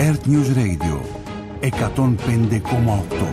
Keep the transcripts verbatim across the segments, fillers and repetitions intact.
Earth News Radio εκατόν πέντε κόμμα οκτώ.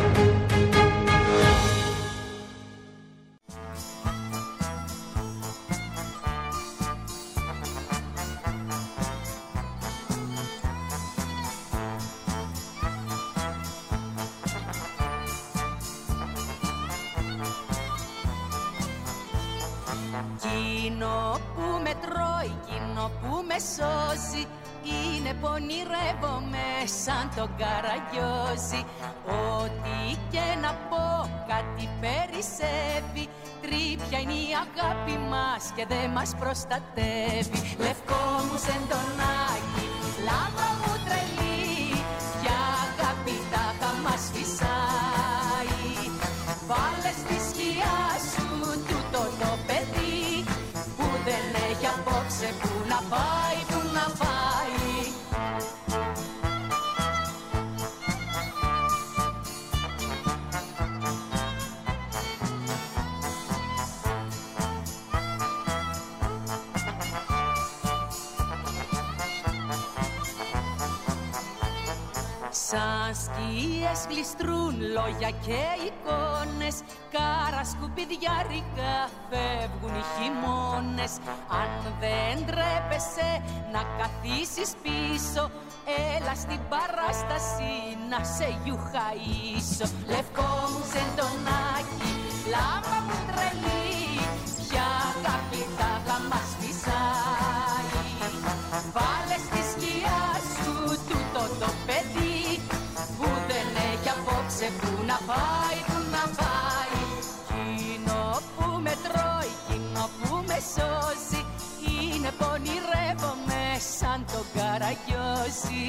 Εκείνο που με τρώει, εκείνο που με σώζει, είναι πονηρεύομαι σαν τον Καραγιόζη. Ό,τι και να πω κάτι περισσεύει, τρίπια είναι η αγάπη μας και δεν μας προστατεύει. Λευκό μου σεντονάκι, λάμπα μου τρελή, για αγάπη τα θα μας φυσάει. Βάλε στη σκιά σου τούτο το παιδί, που δεν έχει απόψε που να πάει, που να πάει. Σαν σκιές γλιστρούν λόγια και εικόνες, κάρα σκουπιδιάρικα φεύγουν οι χειμώνες. Αν δεν τρέπεσαι να καθίσεις πίσω, έλα στην παράσταση να σε γιουχαίσω. Λευκό μου σεντονάκι, λάμπα μου τρελή, πια αγάπη θα μας φυσάει. Βάλε στη σκιά σου τούτο το παιδί, που δεν έχει απόψε που να πάει, που να πάει. Εκείνο που με τρώει, εκείνο που με σώζει, είναι πονηρεύομαι σαν τον Καραγιόζη.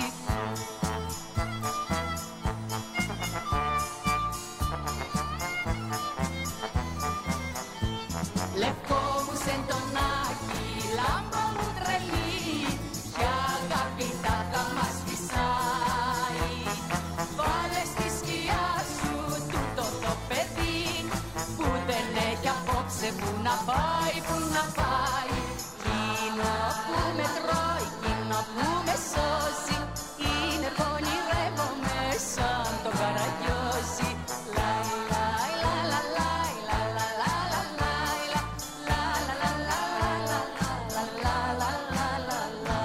Λευκό μου σεντονάκι, λάμπα μου τρελή, πια αγάπη θα μας φυσάει. Βάλε στη σκιά σου τούτο το παιδί, που δεν έχει απόψε που να πάει, που να πάει. Εκείνο που με τρώει, εκείνο που με σώζει, είναι πονηρεύομαι σαν το Καραγιόζη. Λαϊ, λαϊ, λα, λα, λαϊ, λα, λα, λα, λα, λαϊ, λα, λα, λα, λα, λα, λα, λα, λα, λα, λα.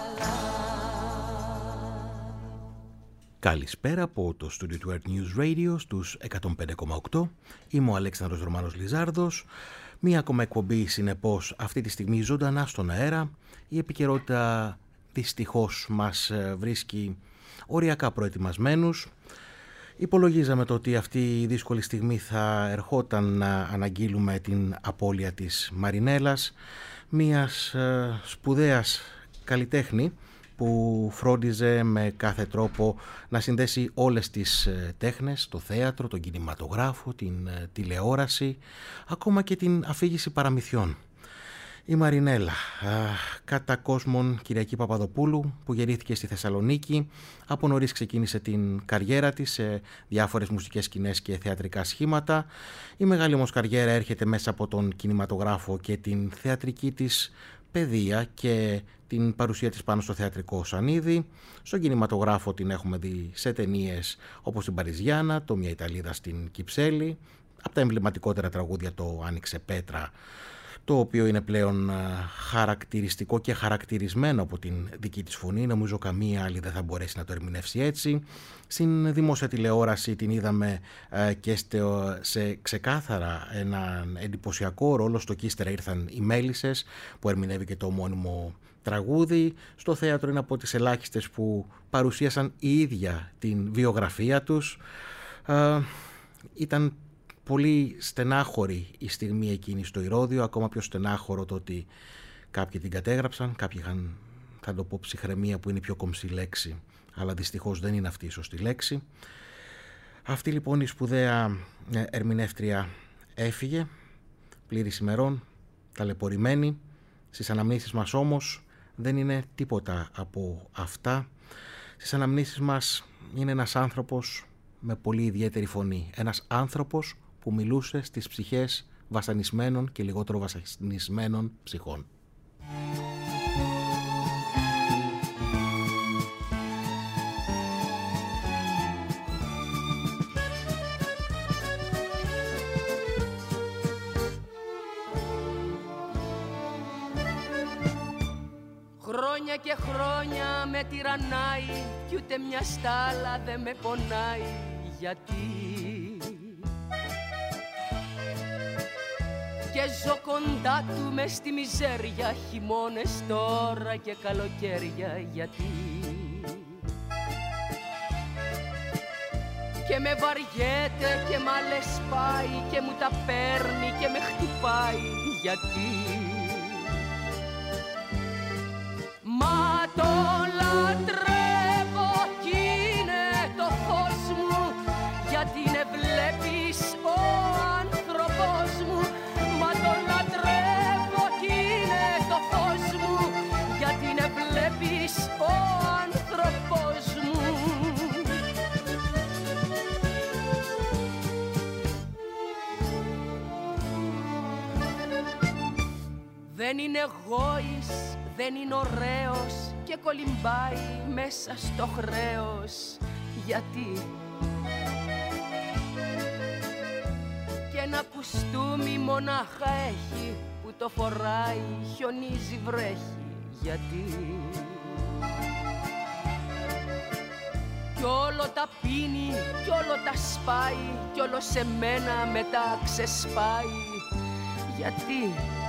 Καλησπέρα από το στούντιο του Earth News Radio στους εκατόν πέντε κόμμα οκτώ. Είμαι ο Αλέξανδρος Ρωμάνος Λιζάρδος. Μία ακόμα εκπομπή, συνεπώς, αυτή τη στιγμή ζωντανά στον αέρα. Η επικαιρότητα δυστυχώς μας βρίσκει οριακά προετοιμασμένους. Υπολογίζαμε το ότι αυτή η δύσκολη στιγμή θα ερχόταν να αναγγείλουμε την απώλεια της Μαρινέλας, μιας σπουδαίας καλλιτέχνη που φρόντιζε με κάθε τρόπο να συνδέσει όλες τις τέχνες, το θέατρο, τον κινηματογράφο, την τηλεόραση, ακόμα και την αφήγηση παραμυθιών. Η Μαρινέλα, κατά κόσμον Κυριακή Παπαδοπούλου, που γεννήθηκε στη Θεσσαλονίκη, από νωρίς ξεκίνησε την καριέρα της σε διάφορες μουσικές σκηνές και θεατρικά σχήματα. Η μεγάλη όμως καριέρα έρχεται μέσα από τον κινηματογράφο και την θεατρική της παιδεία και την παρουσία της πάνω στο θεατρικό σανίδι. Στον κινηματογράφο την έχουμε δει σε ταινίες όπως την Παριζιάνα, το Μια Ιταλίδα στην Κυψέλη, από τα εμβληματικότερα τραγούδια το Άνοιξε Πέτρα, το οποίο είναι πλέον χαρακτηριστικό και χαρακτηρισμένο από την δική της φωνή. Νομίζω καμία άλλη δεν θα μπορέσει να το ερμηνεύσει έτσι. Στην δημόσια τηλεόραση την είδαμε και σε ξεκάθαρα έναν εντυπωσιακό ρόλο στο «Κι ύστερα ήρθαν οι Μέλισσες», που ερμηνεύει και το ομώνυμο τραγούδι. Στο θέατρο είναι από τις ελάχιστες που παρουσίασαν η ίδια την βιογραφία τους. Ήταν πολύ στενάχωρη η στιγμή εκείνη στο Ηρώδειο, ακόμα πιο στενάχωρο το ότι κάποιοι την κατέγραψαν, κάποιοι είχαν, θα το πω, ψυχραιμία, που είναι η πιο κομψή λέξη, αλλά δυστυχώς δεν είναι αυτή η σωστή λέξη. Αυτή λοιπόν η σπουδαία ερμηνεύτρια έφυγε, πλήρης ημερών, ταλαιπωρημένη. Στις αναμνήσεις μας όμως δεν είναι τίποτα από αυτά. Στις αναμνήσεις μας είναι ένας άνθρωπος με πολύ ιδιαίτερη φωνή, ένας άνθρωπος που μιλούσε στις ψυχές βασανισμένων και λιγότερο βασανισμένων ψυχών. Χρόνια και χρόνια με τυραννάει κι ούτε μια στάλα δεν με πονάει. Γιατί? Και ζω κοντά του μες στη μιζέρια, χειμώνες τώρα και καλοκαίρια. Γιατί? Και με βαριέται και μ' άλλες πάει και μου τα παίρνει και με χτυπάει. Γιατί? Μα το λατρεύω κι είναι το φως μου, γιατί είναι βλέπεις ο άνθρωπος μου. Μα το λατρεύω κι είναι το φως μου, γιατί είναι βλέπεις ο άνθρωπος μου. Δεν είναι γόης, δεν είναι ωραίος και κολυμπάει μέσα στο χρέος. Γιατί? Και ένα κουστούμι μονάχα έχει, που το φοράει, χιονίζει, βρέχει. Γιατί? Κι όλο τα πίνει, κι όλο τα σπάει, κι όλο σε μένα μετά ξεσπάει. Γιατί?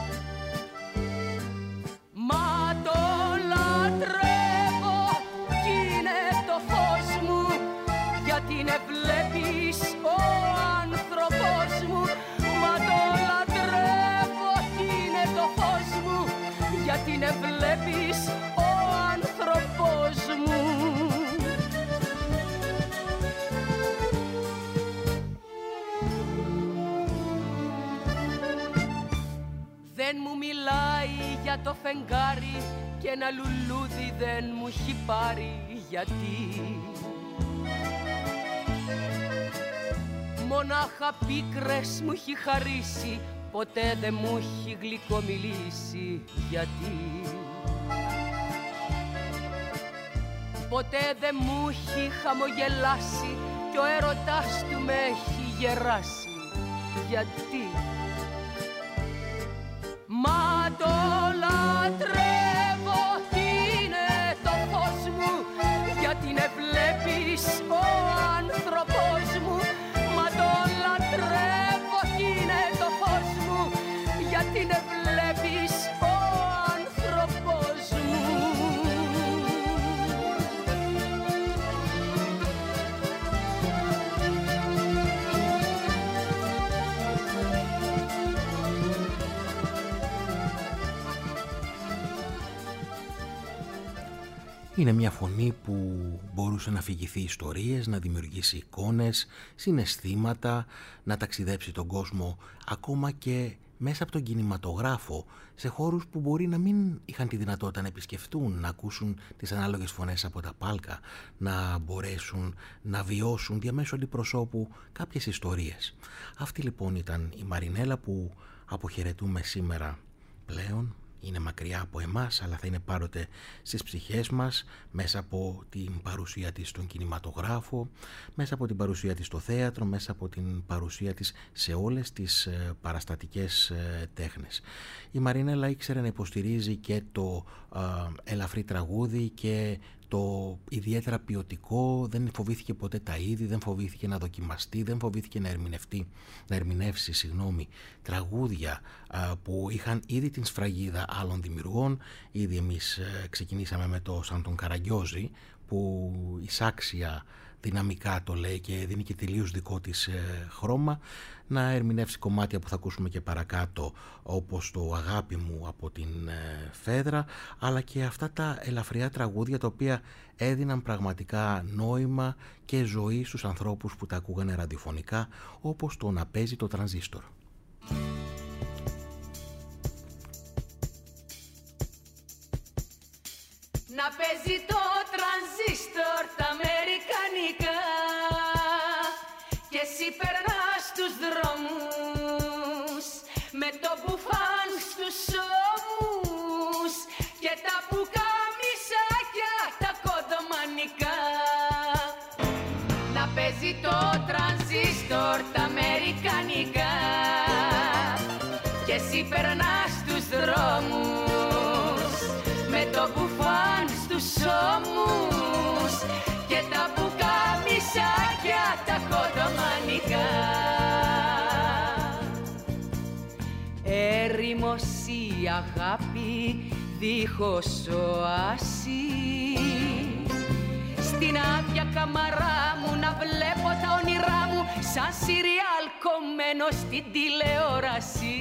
Μα το λατρεύω κι είναι το φως μου, γιατί είναι βλέπεις ο άνθρωπος μου. Μα το λατρεύω κι είναι το φως μου, γιατί είναι βλέπεις ο άνθρωπος μου. Δεν μου μιλάει για το φεγγάρι και ένα λουλούδι δεν μου έχει πάρει. Γιατί? Μονάχα πίκρες μου έχει χαρίσει, ποτέ δεν μου έχει γλυκομιλήσει. Γιατί? Ποτέ δεν μου έχει χαμογελάσει κι ο έρωτας του με έχει γεράσει. Γιατί? Μα το λατρεύω κι είναι το φως μου, γιατί είναι βλέπεις ο άνθρωπος μου. Μα το λατρεύω κι είναι το φως μου, γιατί είναι βλέπεις ο άνθρωπος μου. Είναι μια φωνή που μπορούσε να αφηγηθεί ιστορίες, να δημιουργήσει εικόνες, συναισθήματα, να ταξιδέψει τον κόσμο ακόμα και μέσα από τον κινηματογράφο, σε χώρους που μπορεί να μην είχαν τη δυνατότητα να επισκεφτούν, να ακούσουν τις ανάλογες φωνές από τα πάλκα, να μπορέσουν να βιώσουν διαμέσου αντιπροσώπου κάποιες ιστορίες. Αυτή λοιπόν ήταν η Μαρινέλα που αποχαιρετούμε σήμερα πλέον. Είναι μακριά από εμάς, αλλά θα είναι πάντοτε στις ψυχές μας, μέσα από την παρουσία της στον κινηματογράφο, μέσα από την παρουσία της στο θέατρο, μέσα από την παρουσία της σε όλες τις ε, παραστατικές ε, τέχνες. Η Μαρινέλα ήξερε να υποστηρίζει και το ε, ελαφρύ τραγούδι και το ιδιαίτερα ποιοτικό, δεν φοβήθηκε ποτέ τα είδη, δεν φοβήθηκε να δοκιμαστεί, δεν φοβήθηκε να ερμηνευτεί, να ερμηνεύσει συγγνώμη, τραγούδια α, που είχαν ήδη την σφραγίδα άλλων δημιουργών. Ήδη εμείς ε, ξεκινήσαμε με το Σαν τον Καραγκιόζη, που εισάξια δυναμικά το λέει και δίνει και τελείως δικό της ε, χρώμα, να ερμηνεύσει κομμάτια που θα ακούσουμε και παρακάτω, όπως το «Αγάπη μου» από την ε, Φέδρα, αλλά και αυτά τα ελαφριά τραγούδια τα οποία έδιναν πραγματικά νόημα και ζωή στους ανθρώπους που τα ακούγανε ραδιοφωνικά, όπως το «Να παίζει το τρανζίστορ». Να παίζει το τρανζίστορ τα αμερικανικά και εσύ περνάς τους δρόμους με το μπουφάν στους ώμους και τα πουκαμισάκια τα κοντομανικά. Να παίζει το τρανζίστορ τα αμερικανικά και εσύ περνάς τους δρόμους με το μπουφάν η αγάπη δίχως οάση. Στην άδεια καμαρά μου να βλέπω τα όνειρά μου σαν σιριάλ κομμένο στην τηλεόραση.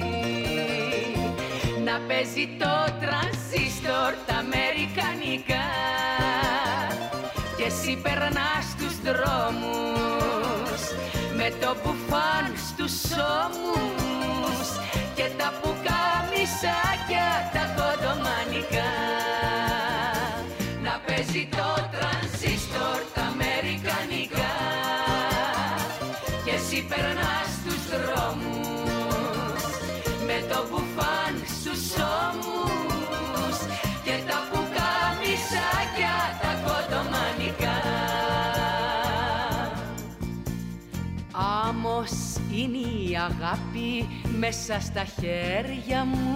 Να παίζει το τρανζίστορ τα αμερικανικά και εσύ περνάς τους δρόμους με το μπουφάν στους ώμους και τα πουκαμισάκια τα κοντομανικά. Να παίζει το τρανζίστορ τα αμερικανικά και εσύ περνάς τους δρόμους με το μπουφάν στους ώμους και τα πουκαμισάκια τα κοντομανικά. Άμμος είναι η αγάπη μέσα στα χέρια μου.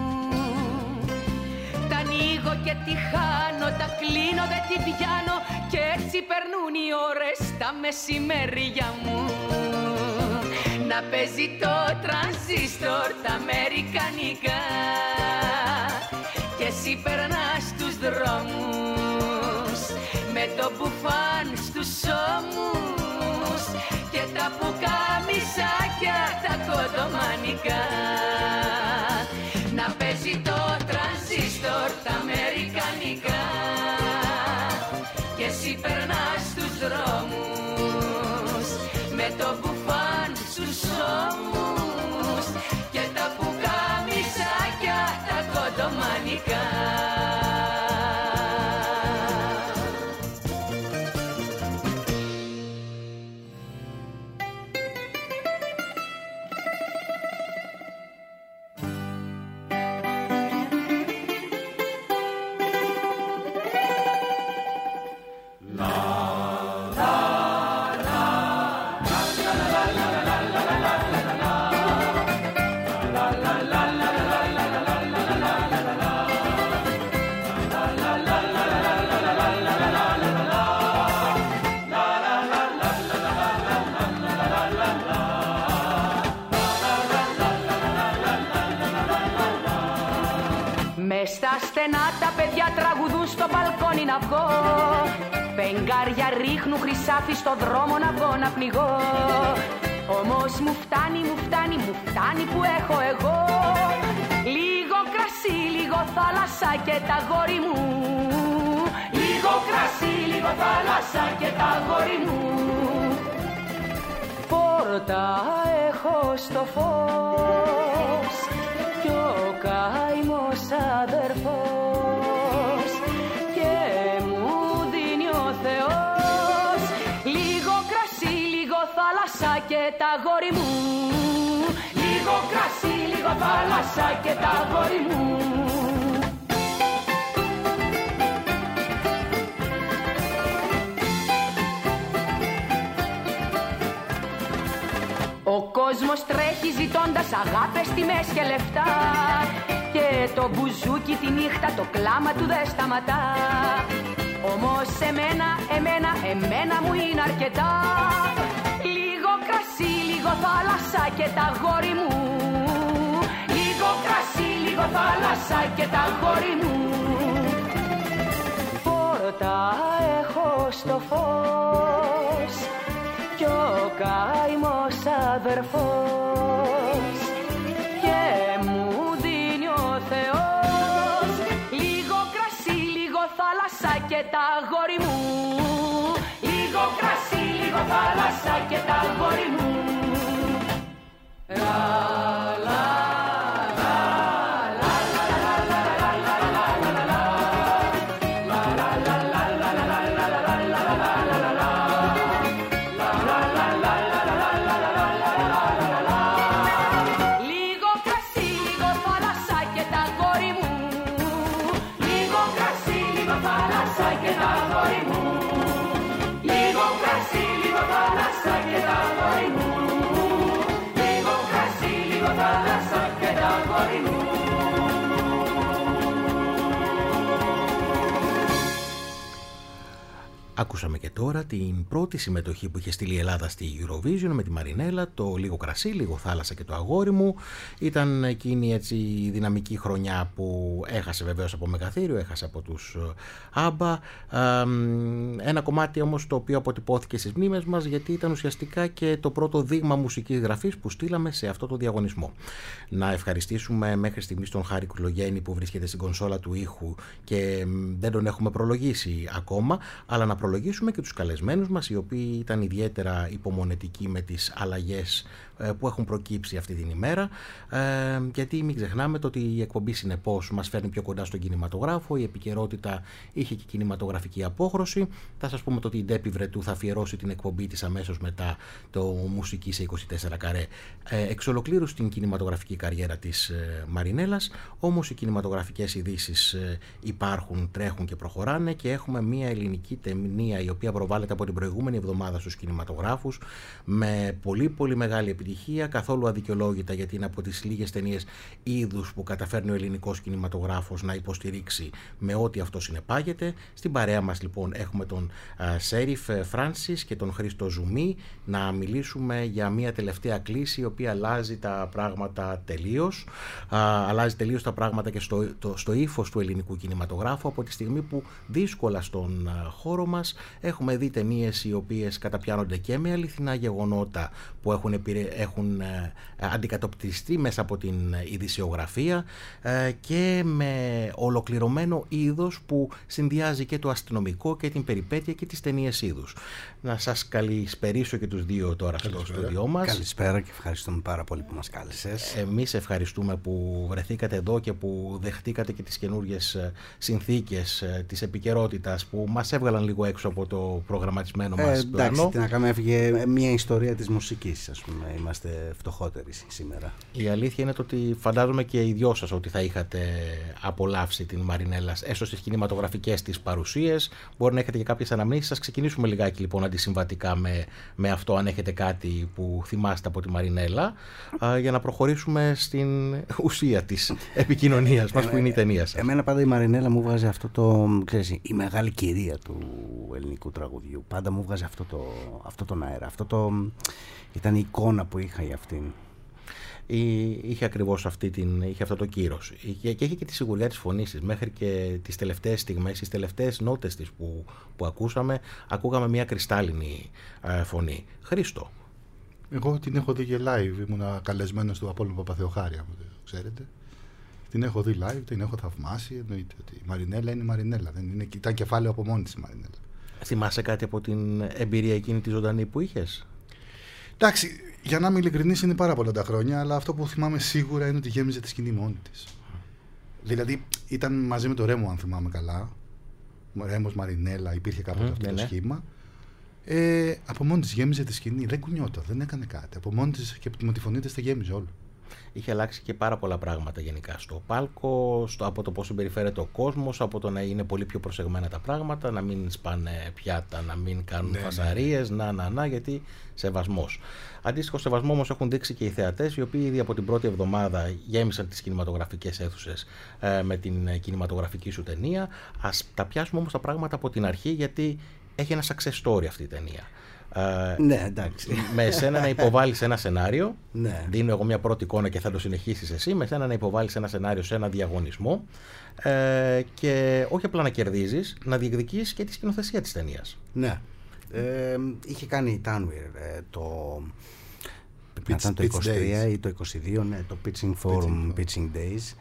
Τα ανοίγω και τη χάνω, τα κλείνω δεν τη πιάνω και έτσι περνούν οι ώρες τα μεσημέρια μου. Να παίζει το τρανζίστορ τα αμερικανικά και εσύ περνάς τους δρόμους με το μπουφάν στους ώμους και τα πουκαμισάκια τα κοντομανικά. Να παίζει το τρανζίστορ τα αμερικανικά και εσύ περνάς τους δρόμους με το μπουφάν στους ώμους και τα πουκαμισάκια τα κοντομανικά. Στενά τα παιδιά τραγουδούν στο μπαλκόνι να βγω. Φεγγάρια ρίχνουν χρυσάφι στο δρόμο να βγω να πνιγώ. Όμως μου φτάνει, μου φτάνει, μου φτάνει που έχω εγώ. Λίγο κρασί, λίγο θάλασσα και τα γόρι μου. Λίγο κρασί, λίγο θάλασσα και τα γόρι μου. Πόρτα έχω στο φως κι ο καημός αδερφός και μου δίνει ο Θεός λίγο κρασί, λίγο θάλασσα και τα γόρι μου. Λίγο κρασί, λίγο θάλασσα και τα γόρι μου. Ο κόσμος τρέχει ζητώντας αγάπες, τιμές και λεφτά και το μπουζούκι τη νύχτα το κλάμα του δεν σταματά. Όμως εμένα, εμένα, εμένα μου είναι αρκετά. Λίγο κρασί, λίγο θάλασσα και τα γόρι μου. Λίγο κρασί, λίγο θάλασσα και τα γόρι μου. Πόρτα έχω στο φως κι ο καημός αδερφός και μου δίνει ο Θεός λίγο κρασί, λίγο θάλασσα και τα γόρι μου. Λίγο κρασί, λίγο θάλασσα και τα γόρι μου. Λα, λα. Ακούσαμε και τώρα την πρώτη συμμετοχή που είχε στείλει η Ελλάδα στη Eurovision με τη Μαρινέλα, το «Λίγο κρασί, λίγο θάλασσα και το αγόρι μου». Ήταν εκείνη έτσι η δυναμική χρονιά που έχασε βεβαίως από Μεγαθύριο, έχασε από τους Άμπα. Ένα κομμάτι όμως το οποίο αποτυπώθηκε στις μνήμες μας, γιατί ήταν ουσιαστικά και το πρώτο δείγμα μουσικής γραφής που στείλαμε σε αυτό το διαγωνισμό. Να ευχαριστήσουμε μέχρι στιγμής τον Χάρη Κουρλογέννη που βρίσκεται στην κονσόλα του ήχου και δεν τον έχουμε προλογίσει ακόμα, αλλά να προλογίσουμε και τους καλεσμένους μας, οι οποίοι ήταν ιδιαίτερα υπομονετικοί με τις αλλαγές που έχουν προκύψει αυτή την ημέρα, ε, γιατί μην ξεχνάμε το ότι η εκπομπή συνεπώς μας φέρνει πιο κοντά στον κινηματογράφο, η επικαιρότητα είχε και κινηματογραφική απόχρωση. Θα σας πούμε ότι η Ντέπη Βρετού θα αφιερώσει την εκπομπή της αμέσως μετά το Μουσική σε είκοσι τέσσερα καρέ ε, εξ ολοκλήρου στην κινηματογραφική καριέρα της ε, Μαρινέλας. Όμως οι κινηματογραφικές ειδήσεις ε, υπάρχουν, τρέχουν και προχωράνε, και έχουμε μια ελληνική ταινία η οποία προβάλλεται από την προηγούμενη εβδομάδα στους κινηματογράφους με πολύ πολύ μεγάλη επιτυχία. Επιτυχία, καθόλου αδικαιολόγητα, γιατί είναι από τις λίγες ταινίες είδους που καταφέρνει ο ελληνικός κινηματογράφος να υποστηρίξει με ό,τι αυτό συνεπάγεται. Στην παρέα μας λοιπόν έχουμε τον uh, Σέριφ Φράνσις και τον Χρήστο Ζουμί να μιλήσουμε για μια τελευταία κλίση η οποία αλλάζει τα πράγματα τελείως. Uh, αλλάζει τελείως τα πράγματα και στο, το, στο ύφος του ελληνικού κινηματογράφου, από τη στιγμή που δύσκολα στον uh, χώρο μας έχουμε δει ταινίες οι οποίες καταπιάνονται και με αληθινά γεγονότα που έχουν επηρεάσει έχουν ε, αντικατοπτριστεί μέσα από την ειδησιογραφία ε, και με ολοκληρωμένο είδος που συνδυάζει και το αστυνομικό και την περιπέτεια και τις ταινίες είδους. Να σας καλησπερίσω και τους δύο τώρα στο στούντιό μας. Καλησπέρα και ευχαριστούμε πάρα πολύ που μας κάλεσες. Εμείς ευχαριστούμε που βρεθήκατε εδώ και που δεχτήκατε και τις καινούργιες συνθήκες της επικαιρότητας που μας έβγαλαν λίγο έξω από το προγραμματισμένο μας ε, πλάνο. Εντάξει, τι να κάνουμε, έφυγε μια ιστορία της μουσικής, ας πούμε. Είμαστε φτωχότεροι σήμερα. Η αλήθεια είναι το ότι φαντάζομαι και οι δυο σας ότι θα είχατε απολαύσει την Μαρινέλα, έστω στις κινηματογραφικές της παρουσίες. Μπορεί να έχετε και κάποιες αναμνήσεις. Σας ξεκινήσουμε λιγάκι λοιπόν αντισυμβατικά με, με αυτό, αν έχετε κάτι που θυμάστε από τη Μαρινέλα, α, για να προχωρήσουμε στην ουσία της επικοινωνίας μας, που είναι η ταινία σας. Εμένα πάντα η Μαρινέλα μου βγάζει αυτό το, ξέρεις, η μεγάλη κυρία του ελληνικού τραγουδιού. Πάντα μου βγάζει αυτό, το, αυτό τον αέρα. Αυτό το, ήταν η εικόνα που είχα για αυτήν. Είχε ακριβώς αυτή την, είχε αυτό το κύρος. Είχε, και είχε και τη σιγουριά της φωνής της. Μέχρι και τις τελευταίες στιγμές, τις τελευταίες νότες της που, που ακούσαμε, ακούγαμε μια κρυστάλλινη ε, φωνή. Χρήστο. Εγώ την έχω δει και live. Ήμουνα καλεσμένος του Απόλλωνα Παπαθεοχάρια, ξέρετε. Την έχω δει live, την έχω θαυμάσει. Εννοείται ότι η Μαρινέλα είναι η Μαρινέλα. Δεν είναι, ήταν κεφάλαιο από μόνη της η Μαρινέλα. Θυμάσαι κάτι από την εμπειρία εκείνη τη ζωντανή που είχες? Εντάξει, για να είμαι ειλικρινής, είναι πάρα πολλά τα χρόνια, αλλά αυτό που θυμάμαι σίγουρα είναι ότι γέμιζε τη σκηνή μόνη της. Δηλαδή ήταν μαζί με το Ρέμο, αν θυμάμαι καλά. Ρέμος, Μαρινέλα, υπήρχε κάποτε mm, αυτό ναι, το ναι. σχήμα. Ε, από μόνη της γέμιζε τη σκηνή, δεν κουνιόταν, δεν έκανε κάτι. Από μόνη της και με τη φωνή της τα γέμιζε όλο. Είχε αλλάξει και πάρα πολλά πράγματα γενικά στο πάλκο, στο, από το πώς συμπεριφέρεται ο κόσμος, από το να είναι πολύ πιο προσεγμένα τα πράγματα, να μην σπάνε πιάτα, να μην κάνουν ναι, φασαρίες, ναι. να, να, να, γιατί σεβασμός. Αντίστοιχο σεβασμό όμως έχουν δείξει και οι θεατές, οι οποίοι ήδη από την πρώτη εβδομάδα γέμισαν τις κινηματογραφικές αίθουσες ε, με την κινηματογραφική σου ταινία. Ας τα πιάσουμε όμως τα πράγματα από την αρχή, γιατί έχει ένα success story αυτή η ταινία. Uh, ναι, εντάξει. Με εσένα να υποβάλεις ένα σενάριο, ναι. δίνω εγώ μια πρώτη εικόνα και θα το συνεχίσεις εσύ, με εσένα να υποβάλεις ένα σενάριο σε ένα διαγωνισμό ε, και όχι απλά να κερδίζεις, να διεκδικείς και τη σκηνοθεσία της ταινίας. Ναι. Ε, είχε κάνει η Tanwir ε, το, pitch, ήταν το είκοσι τρία ή το είκοσι δύο, ναι, το Pitching Forum, Pitching, pitching Days.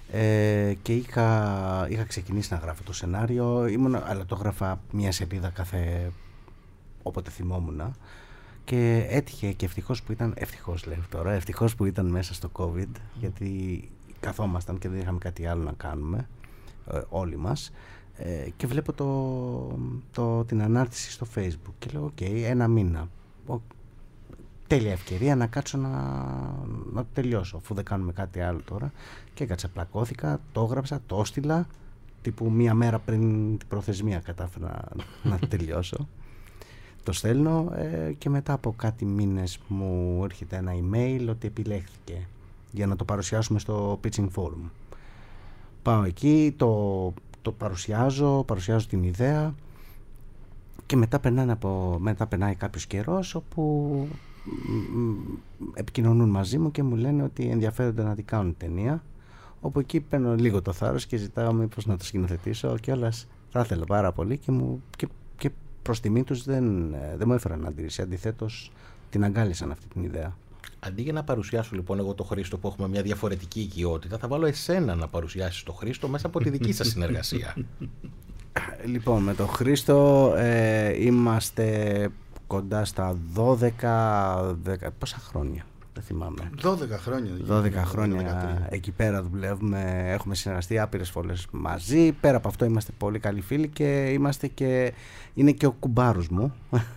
Ε, και είχα, είχα ξεκινήσει να γράφω το σενάριο, ήμουν, αλλά το γράφα μια σελίδα κάθε... όποτε θυμόμουν, και έτυχε και ευτυχώς που ήταν, ευτυχώς λέω τώρα, ευτυχώς που ήταν μέσα στο COVID, γιατί καθόμασταν και δεν είχαμε κάτι άλλο να κάνουμε ε, όλοι μας, ε, και βλέπω το, το, την ανάρτηση στο Facebook και λέω οκ, okay, ένα μήνα, ο, τέλεια ευκαιρία να κάτσω να, να τελειώσω, αφού δεν κάνουμε κάτι άλλο τώρα, και έκατσα, πλακώθηκα, το έγραψα, το έστειλα, τύπου μία μέρα πριν την προθεσμία κατάφερα να τελειώσω. Το στέλνω ε, και μετά από κάτι μήνες μου έρχεται ένα email ότι επιλέχθηκε για να το παρουσιάσουμε στο Pitching Forum. Πάω εκεί, το, το παρουσιάζω, παρουσιάζω την ιδέα και μετά, περνάνε από, μετά περνάει κάποιος καιρός όπου επικοινωνούν μαζί μου και μου λένε ότι ενδιαφέρονται να την κάνουν ταινία, όπου εκεί παίρνω λίγο το θάρρος και ζητάω μήπως να το σκηνοθετήσω και όλας θα ήθελα πάρα πολύ και, μου, και, και προς τιμή τους δεν, δεν μου έφεραν αντίρρηση, αντιθέτως την αγκάλισαν αυτή την ιδέα. Αντί για να παρουσιάσω λοιπόν εγώ το Χρήστο που έχουμε μια διαφορετική οικειότητα, θα βάλω εσένα να παρουσιάσεις το Χρήστο μέσα από τη δική σας συνεργασία. Λοιπόν, με τον Χρήστο ε, είμαστε κοντά στα δώδεκα, δέκα, πόσα χρόνια, δεν θυμάμαι. δώδεκα χρόνια. δώδεκα χρόνια εκεί πέρα δουλεύουμε, έχουμε συνεργαστεί άπειρες φορές μαζί. Πέρα από αυτό είμαστε πολύ καλοί φίλοι και είμαστε και, είναι και ο κουμπάρος μου.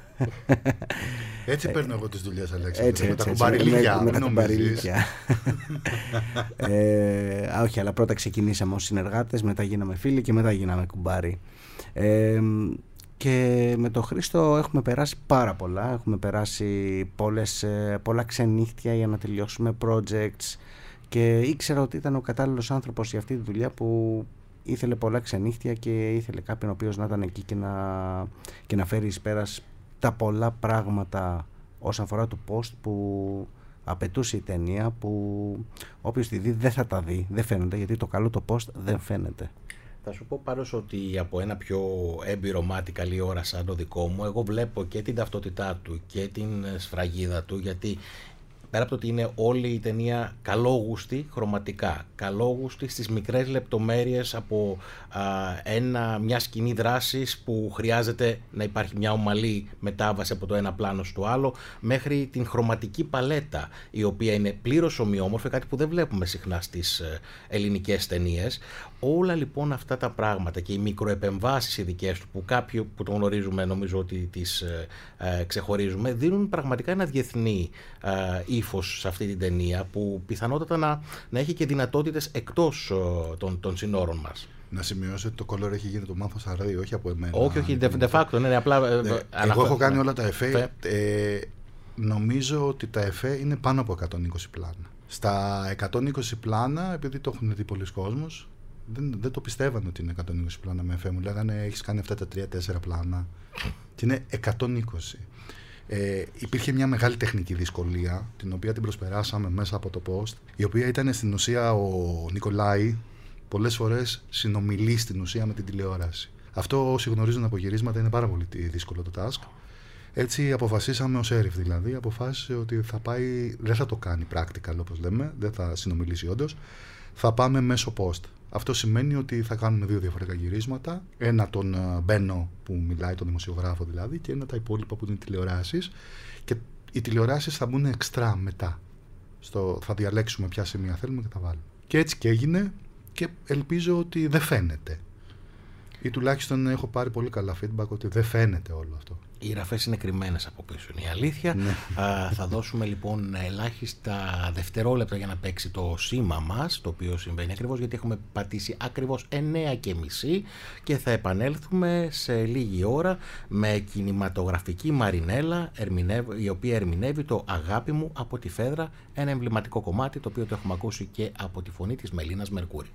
Έτσι παίρνω εγώ τις δουλειές, Αλέξη. Έτσι, με τα έτσι, κουμπαριλίκια. Με, με τα κουμπαριλίκια. ε, όχι, αλλά πρώτα ξεκινήσαμε ως συνεργάτες, μετά γίναμε φίλοι και μετά γίναμε κουμπάροι. Ε, και με τον Χρήστο έχουμε περάσει πάρα πολλά. Έχουμε περάσει πολλές, πολλά ξενύχτια για να τελειώσουμε projects και ήξερα ότι ήταν ο κατάλληλος άνθρωπος για αυτή τη δουλειά που ήθελε πολλά ξενύχτια και ήθελε κάποιον ο οποίος να ήταν εκεί και να, και να φέρει εις πέρας τα πολλά πράγματα όσον αφορά το post που απαιτούσε η ταινία, που όποιος τη δει δεν θα τα δει, δεν φαίνονται, γιατί το καλό το post δεν φαίνεται. Θα σου πω πάνω ότι από ένα πιο έμπειρο μάτι καλή ώρα σαν το δικό μου, εγώ βλέπω και την ταυτότητά του και την σφραγίδα του, γιατί πέρα από το ότι είναι όλη η ταινία καλόγουστη χρωματικά, καλόγουστη στις μικρές λεπτομέρειες από α, ένα, μια σκηνή δράσης που χρειάζεται να υπάρχει μια ομαλή μετάβαση από το ένα πλάνο στο άλλο, μέχρι την χρωματική παλέτα, η οποία είναι πλήρως ομοιόμορφη, κάτι που δεν βλέπουμε συχνά στις ε, ελληνικές ταινίες. Όλα λοιπόν αυτά τα πράγματα και οι μικροεπεμβάσεις οι δικές του, που κάποιοι που τον γνωρίζουμε νομίζω ότι τις ε, ε, ξεχωρίζουμε, δίνουν πραγματικά ένα διεθνή ε, ύφος σε αυτή την ταινία, που πιθανότατα να, να έχει και δυνατότητες εκτός ε, των, των συνόρων μας. Να σημειώσω ότι το color έχει γίνει το Μάνθος Αρδί, όχι από εμένα. Όχι, όχι, de facto, ναι, απλά... Ε, εγώ αναφέ... έχω κάνει όλα τα εφέ. Ε, νομίζω ότι τα εφέ είναι πάνω από εκατόν είκοσι πλάνα. Στα εκατόν είκοσι πλάνα, επειδή το έχουν δει πολλοί κόσμος, δεν, δεν το πιστεύανε ότι είναι εκατόν είκοσι πλάνα με εφέ. Μου λέγανε έχεις κάνει αυτά τα τρία τέσσερα πλάνα. Και είναι εκατόν είκοσι. Ε, υπήρχε μια μεγάλη τεχνική δυσκολία, την οποία την προσπεράσαμε μέσα από το post, η οποία ήταν στην ουσία ο Νικολάη πολλές φορές συνομιλεί στην ουσία με την τηλεόραση. Αυτό, όσοι γνωρίζουν από γυρίσματα, είναι πάρα πολύ δύσκολο το task. Έτσι αποφασίσαμε, ο Σέριφ δηλαδή, αποφάσισε ότι θα πάει, δεν θα το κάνει practical όπως λέμε, δεν θα συνομιλήσει όντως, θα πάμε μέσω post. Αυτό σημαίνει ότι θα κάνουμε δύο διαφορετικά γυρίσματα. Ένα τον Μπένο που μιλάει, τον δημοσιογράφο δηλαδή, και ένα τα υπόλοιπα που είναι τηλεοράσεις. Και οι τηλεοράσεις θα μπουν εξτρά μετά. Στο, θα διαλέξουμε ποια σημεία θέλουμε και θα βάλουμε. Και έτσι και έγινε, και ελπίζω ότι δεν φαίνεται. Ή τουλάχιστον έχω πάρει πολύ καλά feedback ότι δεν φαίνεται όλο αυτό. Οι γραφές είναι κρυμμένες από πίσω, είναι η αλήθεια. Α, θα δώσουμε λοιπόν ελάχιστα δευτερόλεπτα για να παίξει το σήμα μας, το οποίο συμβαίνει ακριβώς γιατί έχουμε πατήσει ακριβώς εννέα και μισή και θα επανέλθουμε σε λίγη ώρα με κινηματογραφική Μαρινέλα, η οποία ερμηνεύει το «Αγάπη μου από τη Φέδρα», ένα εμβληματικό κομμάτι το οποίο το έχουμε ακούσει και από τη φωνή της Μελίνας Μερκούρη.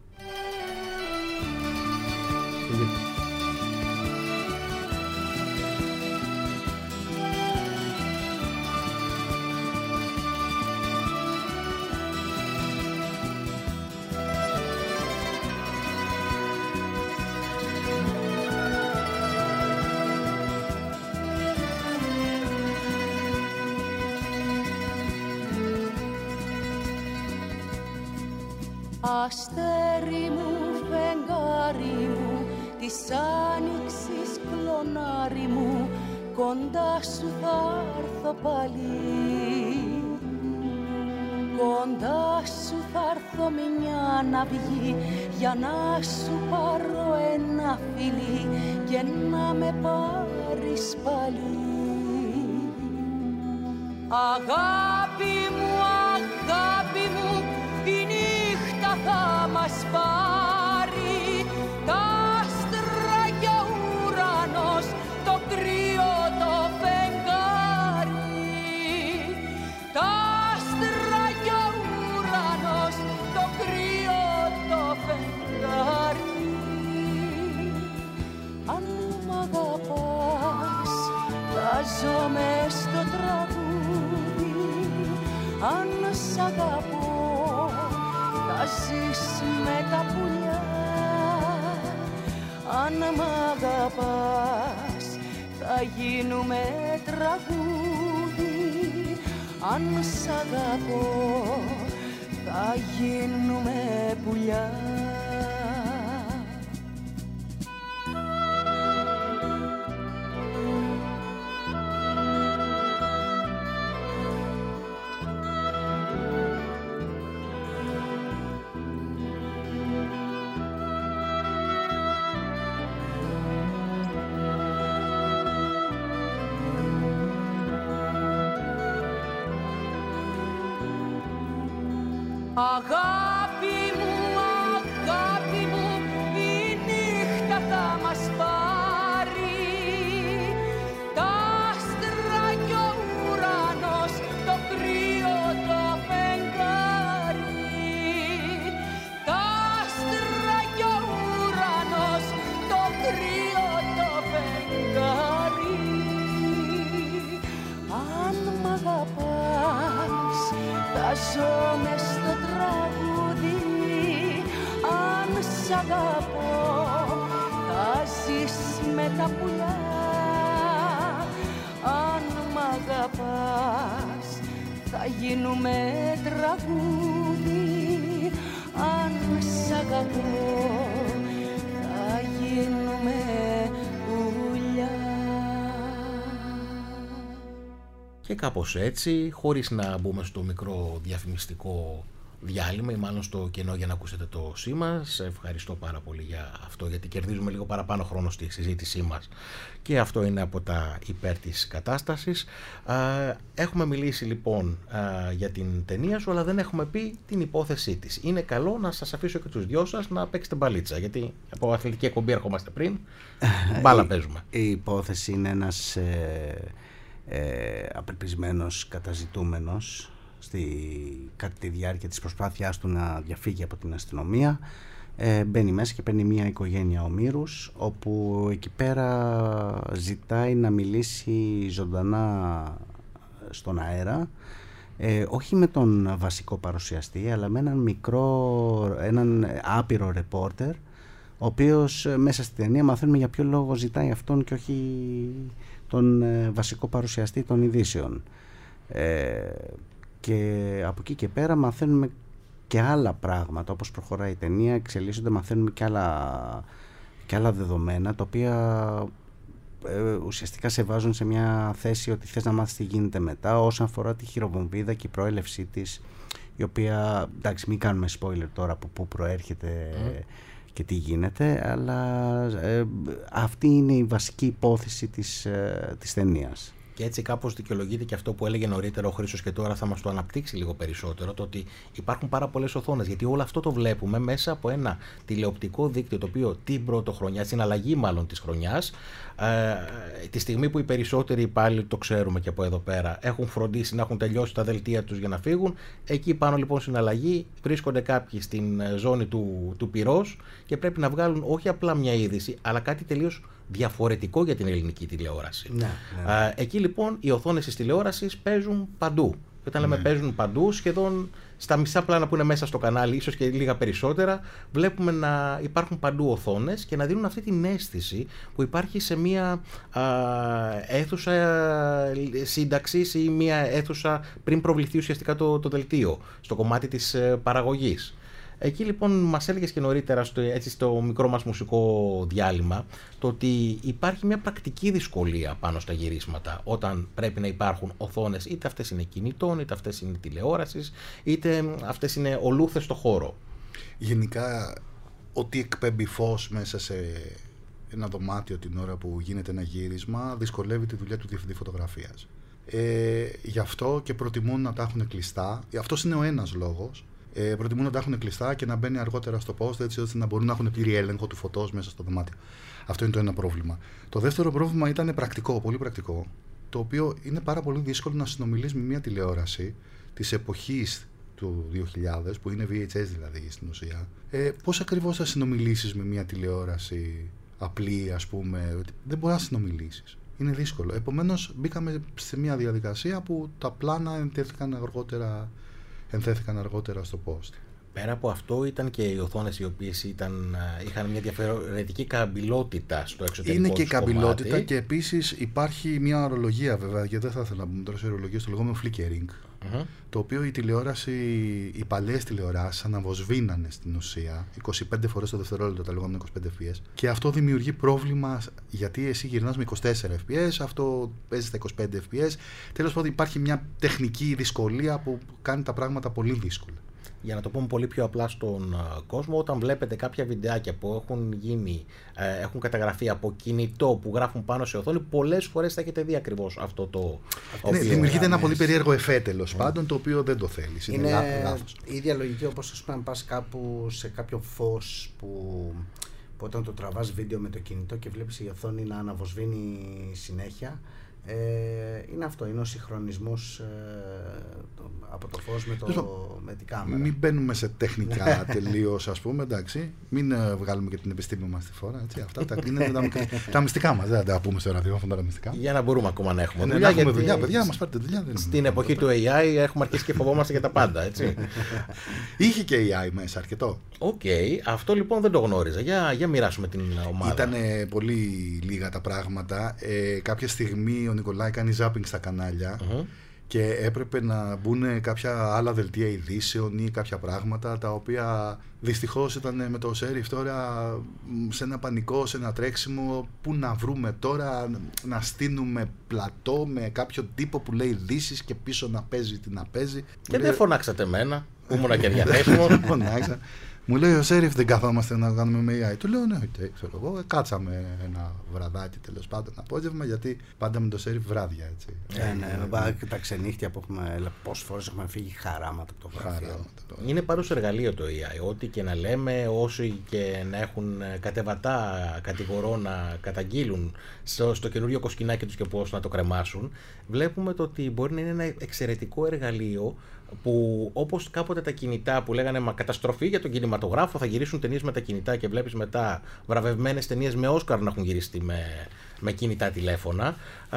Αστέρι μου, φεγγάρι μου, της άνοιξης κλονάρι μου, κοντά σου θα έρθω πάλι. Κοντά σου θα έρθω μια ναυγή για να σου πάρω ένα φιλί και να με πάρεις πάλι. Αγάπη μου, αγάπη μου, η νύχτα θα μας πάρει, τα άστρα και ο ουρανός, το κρύο το φεγγάρι. Τα άστρα και ο ουρανός, το κρύο το φεγγάρι. Αν μ' αγαπάς, ζω μες στο τραγούδι. Αν σ' αγαπώ θα ζεις με τα πουλιά. Αν μ' αγαπάς θα γίνουμε τραγούδι. Αν σ' αγαπώ θα γίνουμε πουλιά. Αγάπη μου, αγάπη μου, η νύχτα θα μας πάρει. Τα άστρα κι ο ουρανός, το κρύο το φεγγάρι. Τα άστρα κι ο ουρανός, το κρύο το φεγγάρι. Αν μ' αγαπάς θα ζω μες στο τραγούδι. Αν σ' αγαπώ θα ζεις με τα πουλιά. Αν μ' αγαπάς θα γίνουμε τραγούδι. Αν σ' αγαπώ θα γίνουμε πουλιά. Και κάπως έτσι, χωρίς να μπούμε στο μικρό διαφημιστικό διάλειμμα ή μάλλον στο κενό για να ακούσετε το σήμα, σε ευχαριστώ πάρα πολύ για αυτό, γιατί κερδίζουμε λίγο παραπάνω χρόνο στη συζήτησή μας και αυτό είναι από τα υπέρ της κατάστασης. Έχουμε μιλήσει λοιπόν για την ταινία σου, αλλά δεν έχουμε πει την υπόθεσή της. Είναι καλό να σας αφήσω και τους δυο σας να παίξετε μπαλίτσα, γιατί από αθλητική εκπομπή ερχόμαστε πριν, μπάλα παίζουμε. Η υπόθεση είναι ένας ε, ε, απελπισμένος καταζητούμενος στη, κατά τη διάρκεια της προσπάθειάς του να διαφύγει από την αστυνομία. Ε, μπαίνει μέσα και παίρνει μια οικογένεια ομήρους, όπου εκεί πέρα ζητάει να μιλήσει ζωντανά στον αέρα, ε, όχι με τον βασικό παρουσιαστή, αλλά με έναν μικρό, έναν άπειρο ρεπόρτερ, ο οποίος μέσα στη ταινία μαθαίνουμε για ποιο λόγο ζητάει αυτόν και όχι τον ε, βασικό παρουσιαστή των ειδήσεων. Ε, και από εκεί και πέρα μαθαίνουμε και άλλα πράγματα, όπως προχωράει η ταινία, εξελίσσονται, μαθαίνουμε και άλλα, και άλλα δεδομένα, τα οποία ε, ουσιαστικά σε βάζουν σε μια θέση ότι θες να μάθεις τι γίνεται μετά, όσον αφορά τη χειροβομβίδα και η προέλευσή της, η οποία, εντάξει, μην κάνουμε spoiler τώρα από πού προέρχεται mm. και τι γίνεται, αλλά ε, αυτή είναι η βασική υπόθεση της, ε, της ταινίας. Και έτσι κάπως δικαιολογείται και αυτό που έλεγε νωρίτερα ο Χρήστος και τώρα θα μας το αναπτύξει λίγο περισσότερο, το ότι υπάρχουν πάρα πολλές οθόνες, γιατί όλο αυτό το βλέπουμε μέσα από ένα τηλεοπτικό δίκτυο, το οποίο την πρωτοχρονιά, στην αλλαγή μάλλον της χρονιάς, ε, τη στιγμή που οι περισσότεροι υπάλληλοι, το ξέρουμε και από εδώ πέρα, έχουν φροντίσει να έχουν τελειώσει τα δελτία τους για να φύγουν, εκεί πάνω λοιπόν στην αλλαγή βρίσκονται κάποιοι στην ζώνη του, του πυρός και πρέπει να βγάλουν όχι απλά μια είδηση, αλλά κάτι τελείως διαφορετικό για την ελληνική τηλεόραση. Ναι, ναι. Α, εκεί λοιπόν οι οθόνες της τηλεόρασης παίζουν παντού. Και όταν ναι. λέμε παίζουν παντού, σχεδόν στα μισά πλάνα που είναι μέσα στο κανάλι, ίσως και λίγα περισσότερα, βλέπουμε να υπάρχουν παντού οθόνες και να δίνουν αυτή την αίσθηση που υπάρχει σε μια α, αίθουσα σύνταξης ή μια αίθουσα πριν προβληθεί ουσιαστικά το, το δελτίο, στο κομμάτι της ε, παραγωγής. Εκεί λοιπόν μας έλεγες και νωρίτερα στο, έτσι, στο μικρό μας μουσικό διάλειμμα το ότι υπάρχει μια πρακτική δυσκολία πάνω στα γυρίσματα όταν πρέπει να υπάρχουν οθόνες, είτε αυτές είναι κινητών, είτε αυτές είναι τηλεόρασης, είτε αυτές είναι ολούθες στο χώρο. Γενικά ό,τι εκπέμπει φως μέσα σε ένα δωμάτιο την ώρα που γίνεται ένα γύρισμα δυσκολεύει τη δουλειά του διευθυντή φωτογραφίας. Ε, γι' αυτό και προτιμούν να τα έχουν κλειστά. Αυτός είναι ο ένας λόγος. Ε, προτιμούν να τα έχουν κλειστά και να μπαίνει αργότερα στο post, έτσι ώστε να μπορούν να έχουν πλήρη έλεγχο του φωτός μέσα στο δωμάτιο. Αυτό είναι το ένα πρόβλημα. Το δεύτερο πρόβλημα ήταν πρακτικό, πολύ πρακτικό, το οποίο είναι πάρα πολύ δύσκολο να συνομιλείς με μια τηλεόραση της εποχής του δύο χιλιάδες, που είναι βι έιτς ες δηλαδή στην ουσία. Ε, πώς ακριβώς θα συνομιλήσεις με μια τηλεόραση απλή, ας πούμε? Δεν μπορεί να συνομιλήσεις. είναι δύσκολο. Επομένως μπήκαμε σε μια διαδικασία που τα πλάνα ενθέθηκαν αργότερα, ενθέθηκαν αργότερα στο post. Πέρα από αυτό ήταν και οι οθόνες οι οποίες ήταν, είχαν μια διαφορετική καμπυλότητα στο εξωτερικό. Είναι και καμπυλότητα κομμάτι. Και επίσης υπάρχει μια ορολογία βέβαια, και δεν θα ήθελα να πούμε τώρα σε ορολογία, στο λεγόμενο flickering, mm-hmm. το οποίο η τηλεόραση, οι παλαιές τηλεοράσεις αναβοσβήνανε στην ουσία είκοσι πέντε φορές το δευτερόλεπτο, τα λεγόμενα είκοσι πέντε φρέιμς, και αυτό δημιουργεί πρόβλημα γιατί εσύ γυρνάς με είκοσι τέσσερα φρέιμς, αυτό παίζει στα είκοσι πέντε φρέιμς. Τέλος πάντων υπάρχει μια τεχνική δυσκολία που κάνει τα πράγματα πολύ δύσκολα. Για να το πούμε πολύ πιο απλά στον uh, κόσμο, όταν βλέπετε κάποια βιντεάκια που έχουν γίνει, uh, έχουν καταγραφεί από κινητό που γράφουν πάνω σε οθόνη, πολλές φορές θα έχετε δει ακριβώς αυτό το. Ναι, δημιουργείται ένα πολύ περίεργο εφέ, τέλος mm. πάντων, το οποίο δεν το θέλεις. Είναι, είναι λάθος. Η ίδια λογική όπως ας πούμε, αν πας κάπου σε κάποιο φως που, που όταν το τραβάς βίντεο με το κινητό και βλέπεις η οθόνη να αναβοσβήνει συνέχεια. Ε, είναι αυτό, είναι ο συγχρονισμός ε, το, από το φως με, το, με την κάμερα. Μην μπαίνουμε σε τεχνικά τελείως, ας πούμε, εντάξει. Μην ε, βγάλουμε και την επιστήμη μας στη φορά. Έτσι, αυτά τα, είναι τα, τα μυστικά μας. Δεν τα πούμε στο ραδιόφωνο τα μυστικά. Για να μπορούμε ακόμα να έχουμε ε, δουλειά. Να έχουμε δουλειά, παιδιά, μας πάρετε δουλειά. Δεν στην εποχή του έι άι έχουμε αρχίσει και φοβόμαστε για τα πάντα, έτσι. Είχε και έι άι μέσα αρκετό. Οκ, okay, αυτό λοιπόν δεν το γνώριζα. Για, για μοιράσουμε την ομάδα. Ήταν πολύ λίγα τα πράγματα. Ε, κάποια στιγμή ο Νικολάη κάνει zapping στα κανάλια uh-huh. και έπρεπε να μπουν κάποια άλλα δελτία ειδήσεων ή κάποια πράγματα τα οποία δυστυχώς ήταν με το Σέριφ τώρα σε ένα πανικό, σε ένα τρέξιμο. Πού να βρούμε τώρα, να στείλουμε πλατό με κάποιο τύπο που λέει ειδήσεις και πίσω να παίζει τι να παίζει. Και δεν φωνάξατε εμένα, ήμουνα και διαθέσιμο. Φωνάξα. Μου λέει ο Σέριφ δεν καθόμαστε να κάνουμε με έι άι. Του λέω ναι, ξέρω εγώ. Κάτσαμε ένα βραδάκι τέλος πάντων απόγευμα, γιατί πάντα με το Σέριφ βράδια έτσι. Ναι, ναι, τα ξενύχτια που έχουμε, πόσες φορές έχουμε φύγει χαράματα από το γραφείο. Είναι παρός εργαλείο το έι άι. Ό,τι και να λέμε, όσοι και να έχουν κατεβατά κατηγορώ να καταγγείλουν στο, στο καινούριο κοσκινάκι τους και πώς να το κρεμάσουν, βλέπουμε το ότι μπορεί να είναι ένα εξαιρετικό εργαλείο που όπως κάποτε τα κινητά που λέγανε μα καταστροφή για τον κινηματογράφο, θα γυρίσουν ταινίες με τα κινητά και βλέπεις μετά βραβευμένες ταινίες με Όσκαρ να έχουν γυριστεί με, με κινητά τηλέφωνα.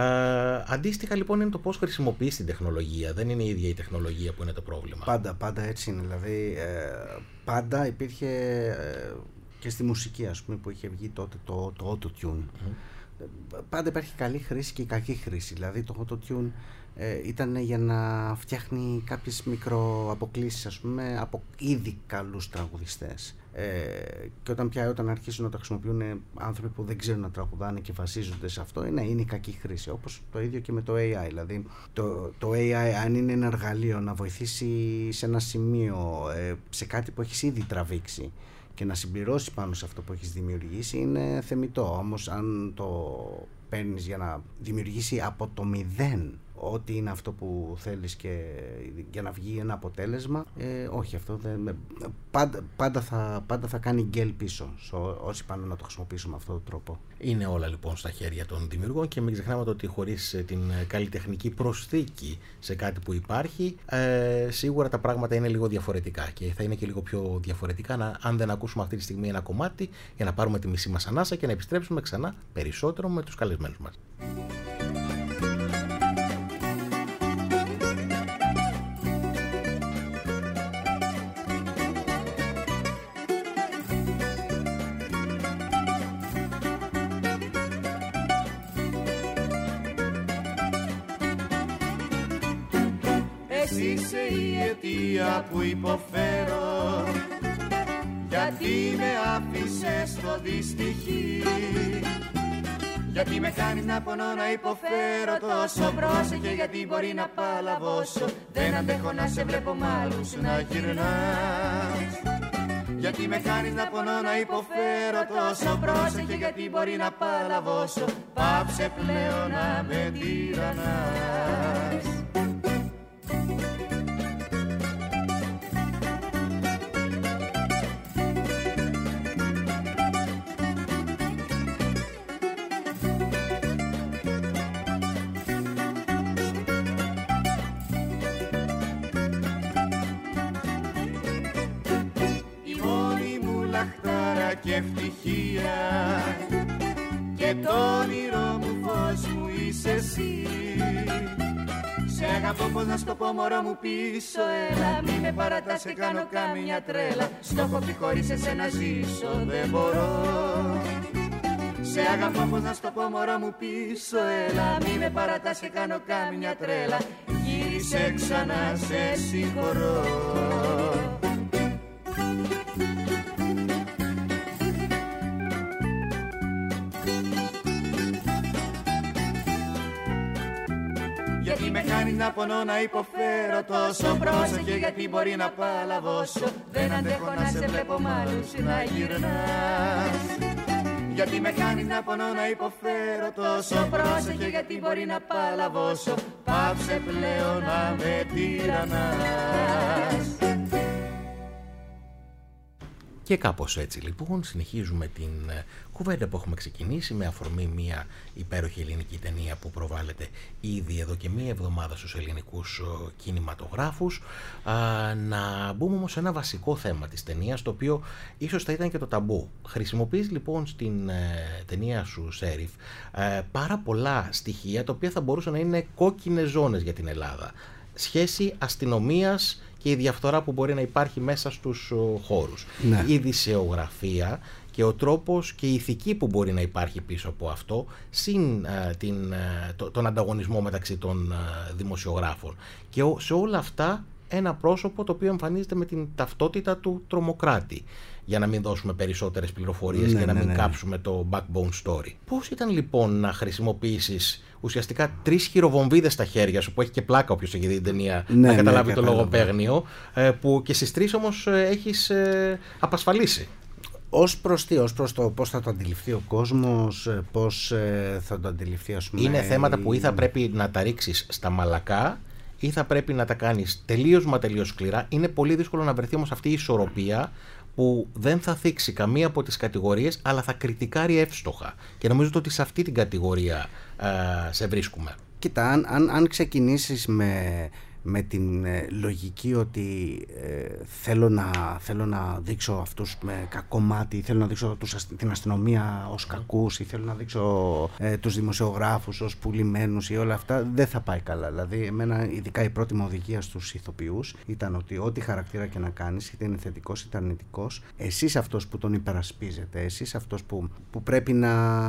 Ε, αντίστοιχα λοιπόν είναι το πώς χρησιμοποιείς την τεχνολογία. Δεν είναι η ίδια η τεχνολογία που είναι το πρόβλημα. Πάντα, πάντα έτσι είναι. Δηλαδή ε, πάντα υπήρχε ε, και στη μουσική ας πούμε που είχε βγει τότε το, το auto-tune. Mm-hmm. Πάντα υπάρχει καλή χρήση και κακή χρήση. Δηλαδή το auto-tune Ε, ήταν για να φτιάχνει κάποιες μικροαποκλήσεις ας πούμε από ήδη καλούς τραγουδιστές ε, και όταν πια όταν αρχίσουν να το χρησιμοποιούν άνθρωποι που δεν ξέρουν να τραγουδάνε και βασίζονται σε αυτό, είναι, είναι η κακή χρήση, όπως το ίδιο και με το έι άι. Δηλαδή το, το έι άι αν είναι ένα εργαλείο να βοηθήσει σε ένα σημείο ε, σε κάτι που έχεις ήδη τραβήξει και να συμπληρώσει πάνω σε αυτό που έχεις δημιουργήσει, είναι θεμιτό. Όμως αν το παίρνεις για να δημιουργήσει από το μηδέν ό,τι είναι αυτό που θέλεις και για να βγει ένα αποτέλεσμα, ε, όχι αυτό δεν, πάντα, πάντα, θα, πάντα θα κάνει γκέλ πίσω σο, όσοι πάνε να το χρησιμοποιήσουμε με αυτόν τον τρόπο. Είναι όλα λοιπόν στα χέρια των δημιουργών και μην ξεχνάμε ότι χωρίς την καλλιτεχνική προσθήκη σε κάτι που υπάρχει, ε, σίγουρα τα πράγματα είναι λίγο διαφορετικά και θα είναι και λίγο πιο διαφορετικά να, αν δεν ακούσουμε αυτή τη στιγμή ένα κομμάτι για να πάρουμε τη μισή μας ανάσα και να επιστρέψουμε ξανά περισσότερο με τους καλεσμένους μας. Είσαι η αιτία που υποφέρω, γιατί με άφησες στο δυστυχή, γιατί με κάνεις να πονώ να υποφέρω τόσο. Πρόσεχε γιατί μπορεί να παλαβώσω, δεν αντέχω να σε βλέπω μ' άλλους να γυρνάς. Γιατί με κάνεις να πονώ να υποφέρω τόσο. Πρόσεχε γιατί μπορεί να παλαβώσω, πάψε πλέον να με τυραννάς. Και ευτυχία και το όνειρό μου φως μου είσαι εσύ. Σε αγαπώ, πώς να στο πω μωρό μου πίσω, έλα. Μη με παρατάς, σε κάνω κάμια τρέλα. Στο έχω πει χωρίς εσένα ζήσω δεν μπορώ. Σε αγαπώ, πώς να στο πω μωρό μου πίσω, έλα. Μη με παρατάς, σε κάνω κάμια τρέλα. Γύρισε ξανά, σε συγχωρώ. Γιατί με κάνει να πονώ, να υποφέρω τόσο. Πρόσεχε, γιατί μπορεί να παλαβώσω. Δεν αντέχω να σε βλέπω μ' άλλους να γυρνάς. Γιατί με κάνει να πονώ, να υποφέρω τόσο. Πρόσεχε, γιατί μπορεί να παλαβώσω. Πάψε πλέον να με τυραννάς. Και κάπως έτσι λοιπόν συνεχίζουμε την κουβέντα που έχουμε ξεκινήσει με αφορμή μια υπέροχη ελληνική ταινία που προβάλλεται ήδη εδώ και μία εβδομάδα στους ελληνικούς κινηματογράφους. Α, να μπούμε όμως σε ένα βασικό θέμα της ταινίας, το οποίο ίσως θα ήταν και το ταμπού. Χρησιμοποιείς λοιπόν στην ε, ταινία σου, Σέριφ, ε, πάρα πολλά στοιχεία τα οποία θα μπορούσαν να είναι κόκκινες ζώνες για την Ελλάδα. Σχέση αστυνομίας και η διαφθορά που μπορεί να υπάρχει μέσα στους χώρους. Ναι. Η ειδησεογραφία και ο τρόπος και η ηθική που μπορεί να υπάρχει πίσω από αυτό, συν uh, την, uh, το, τον ανταγωνισμό μεταξύ των uh, δημοσιογράφων. Και ο, σε όλα αυτά ένα πρόσωπο το οποίο εμφανίζεται με την ταυτότητα του τρομοκράτη, για να μην δώσουμε περισσότερες πληροφορίες, ναι, και να μην ναι, ναι. κάψουμε το backbone story. Πώς ήταν λοιπόν να χρησιμοποιήσεις ουσιαστικά τρεις χειροβομβίδες στα χέρια σου, που έχει και πλάκα όποιος έχει δει την ταινία, ναι, να καταλάβει ναι, το λογοπαίγνιο, που και στις τρεις όμως έχεις απασφαλίσει. Ως προς τι, ως προς το πώς θα το αντιληφθεί ο κόσμος, πώς θα το αντιληφθεί, ας πούμε. Είναι θέματα που ή θα πρέπει να τα ρίξεις στα μαλακά, ή θα πρέπει να τα κάνεις τελείως μα τελείως σκληρά. Είναι πολύ δύσκολο να βρεθεί όμως αυτή η ισορροπία που δεν θα θίξει καμία από τις κατηγορίες, αλλά θα κριτικάρει εύστοχα. Και νομίζω ότι σε αυτή την κατηγορία α, σε βρίσκουμε. Κοίτα, αν, αν, αν ξεκινήσεις με, με την ε, λογική ότι ε, θέλω, να, θέλω να δείξω αυτούς με κακό μάτι, θέλω να δείξω τους, την αστυνομία ως κακούς, ή θέλω να δείξω ε, τους δημοσιογράφους ως πουλημένους ή όλα αυτά, δεν θα πάει καλά. Δηλαδή, εμένα ειδικά η πρώτη μου οδηγία στους ηθοποιούς ήταν ότι ό,τι χαρακτήρα και να κάνεις, είτε είναι θετικός είτε αρνητικός, εσείς αυτός που τον υπερασπίζετε, εσείς αυτός που, που πρέπει να...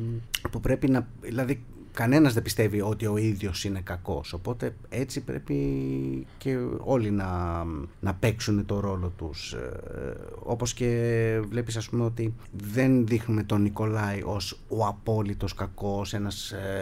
Που πρέπει να δηλαδή, κανένας δεν πιστεύει ότι ο ίδιος είναι κακός, οπότε έτσι πρέπει και όλοι να, να παίξουν το ρόλο τους. Ε, όπως και βλέπεις, ας πούμε, ότι δεν δείχνουμε τον Νικολάη ως ο απόλυτος κακός, ένας, ε,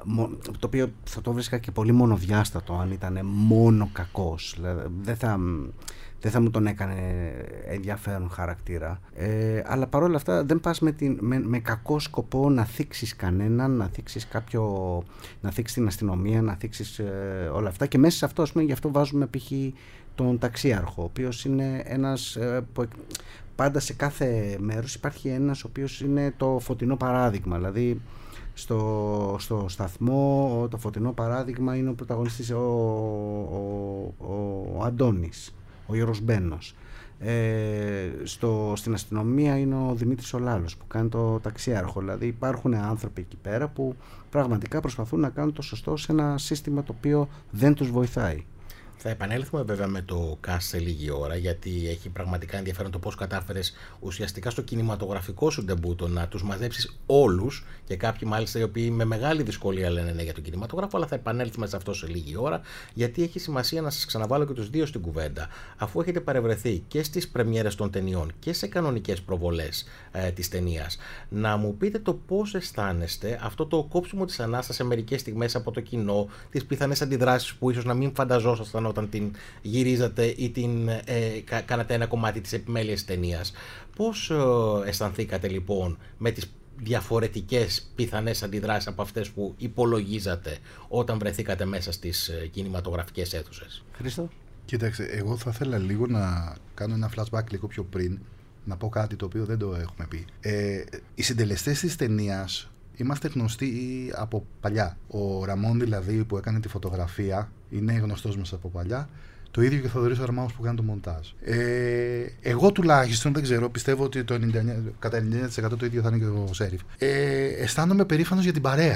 το οποίο θα το βρίσκα και πολύ μονοδιάστατο αν ήταν μόνο κακός. Δηλαδή, δεν θα... δεν θα μου τον έκανε ενδιαφέρον χαρακτήρα. Ε, αλλά παρόλα αυτά δεν πας με, την, με, με κακό σκοπό να θίξεις κανέναν, να θίξεις κάποιο, να θίξεις την αστυνομία, να θίξεις ε, όλα αυτά. Και μέσα σε αυτό, ας πούμε, γι' αυτό βάζουμε π.χ. τον ταξίαρχο, ο οποίος είναι ένας ε, που πάντα σε κάθε μέρος υπάρχει ένας ο οποίος είναι το φωτεινό παράδειγμα. Δηλαδή στο, στο σταθμό το φωτεινό παράδειγμα είναι ο πρωταγωνιστής, ο, ο, ο, ο Αντώνης, ο Γιώργος Μπένος. Ε, στο, στην αστυνομία είναι ο Δημήτρης ο Λάλος που κάνει το ταξίαρχο. Δηλαδή υπάρχουν άνθρωποι εκεί πέρα που πραγματικά προσπαθούν να κάνουν το σωστό σε ένα σύστημα το οποίο δεν τους βοηθάει. Θα επανέλθουμε βέβαια με το cast σε λίγη ώρα, γιατί έχει πραγματικά ενδιαφέρον το πώς κατάφερες ουσιαστικά στο κινηματογραφικό σου ντεμπούτο να τους μαζέψεις όλους, και κάποιοι μάλιστα οι οποίοι με μεγάλη δυσκολία λένε ναι για τον κινηματογράφο, αλλά θα επανέλθουμε σε αυτό σε λίγη ώρα, γιατί έχει σημασία να σας ξαναβάλω και τους δύο στην κουβέντα. Αφού έχετε παρευρεθεί και στις πρεμιέρες των ταινιών και σε κανονικές προβολές ε, της ταινίας, να μου πείτε το πώς αισθάνεστε αυτό το κόψιμο της ανάστασης σε μερικές στιγμές από το κοινό, τις πιθανές αντιδράσεις που ίσως να μην φανταζόσασταν όταν την γυρίζατε ή την ε, κα, κάνατε ένα κομμάτι της επιμέλειας ταινίας. Πώς ε, αισθανθήκατε λοιπόν με τις διαφορετικές πιθανές αντιδράσεις από αυτές που υπολογίζατε όταν βρεθήκατε μέσα στις ε, κινηματογραφικές αίθουσες? Χρήστο. Κοίταξε, εγώ θα ήθελα λίγο να κάνω ένα flashback λίγο πιο πριν, να πω κάτι το οποίο δεν το έχουμε πει. Ε, οι συντελεστές της ταινίας είμαστε γνωστοί από παλιά. Ο Ραμόν δηλαδή που έκανε τη φωτογραφία είναι γνωστός μας από παλιά. Το ίδιο και ο Θοδωρής Αρμάους που κάνει το μοντάζ. Ε, εγώ τουλάχιστον δεν ξέρω, πιστεύω ότι το ενενήντα εννέα, κατά ενενήντα εννέα τοις εκατό το ίδιο θα είναι και ο Σέριφ. Ε, αισθάνομαι περήφανος για την παρέα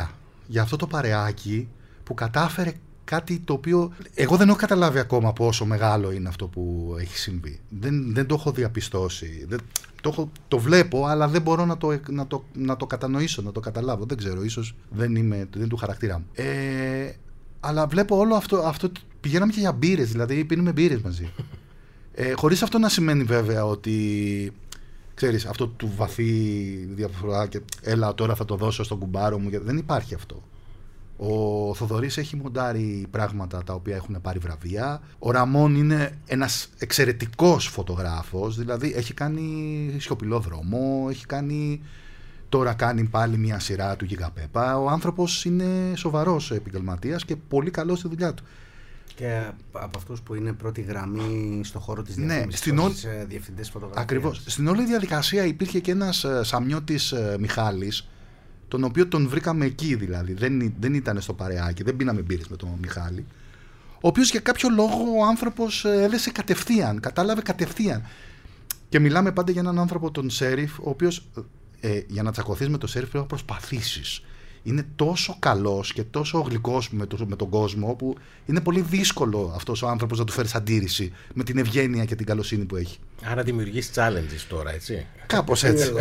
για αυτό το παρεάκι που κατάφερε κάτι το οποίο εγώ δεν έχω καταλάβει ακόμα πόσο μεγάλο είναι αυτό που έχει συμβεί. Δεν, δεν το έχω διαπιστώσει. Δεν, το, έχω, το βλέπω, αλλά δεν μπορώ να το, να, το, να το κατανοήσω, να το καταλάβω. Δεν ξέρω, ίσως δεν είναι του χαρακτήρα μου. Ε, αλλά βλέπω όλο αυτό, αυτό. Πηγαίναμε και για μπύρες, δηλαδή πίνουμε μπύρες μαζί. Ε, χωρίς αυτό να σημαίνει βέβαια ότι, ξέρεις, αυτό του βαθύ διαφορά και έλα τώρα θα το δώσω στον κουμπάρο μου. Δεν υπάρχει αυτό. Ο Θοδωρής έχει μοντάρει πράγματα τα οποία έχουν πάρει βραβεία. Ο Ραμόν είναι ένας εξαιρετικός φωτογράφος, δηλαδή έχει κάνει σιωπηλό δρόμο, έχει κάνει... Τώρα κάνει πάλι μια σειρά του Γιγαπέπα. Ο άνθρωπος είναι σοβαρός επαγγελματίας και πολύ καλός στη δουλειά του. Και από αυτούς που είναι πρώτη γραμμή στο χώρο της διαφήμισης, ναι, όλη... διευθυντές φωτογραφίας. Ακριβώς. Στην όλη διαδικασία υπήρχε και ένας Σαμιώτης Μιχάλης, τον οποίο τον βρήκαμε εκεί δηλαδή. Δεν, δεν ήταν στο παρεάκι, δεν πίναμε μπύρες με τον Μιχάλη. Ο οποίος για κάποιο λόγο ο άνθρωπος έδεσε κατευθείαν, κατάλαβε κατευθείαν. Και μιλάμε πάντα για έναν άνθρωπο, τον Σέριφ, ο οποίος ε, για να τσακωθείς με τον Σέριφ πρέπει να προσπαθήσεις. Είναι τόσο καλός και τόσο γλυκός με, το, με τον κόσμο, που είναι πολύ δύσκολο αυτός ο άνθρωπος να του φέρεις αντίρρηση με την ευγένεια και την καλοσύνη που έχει. Άρα δημιουργείς challenges τώρα, έτσι. Κάπως έτσι.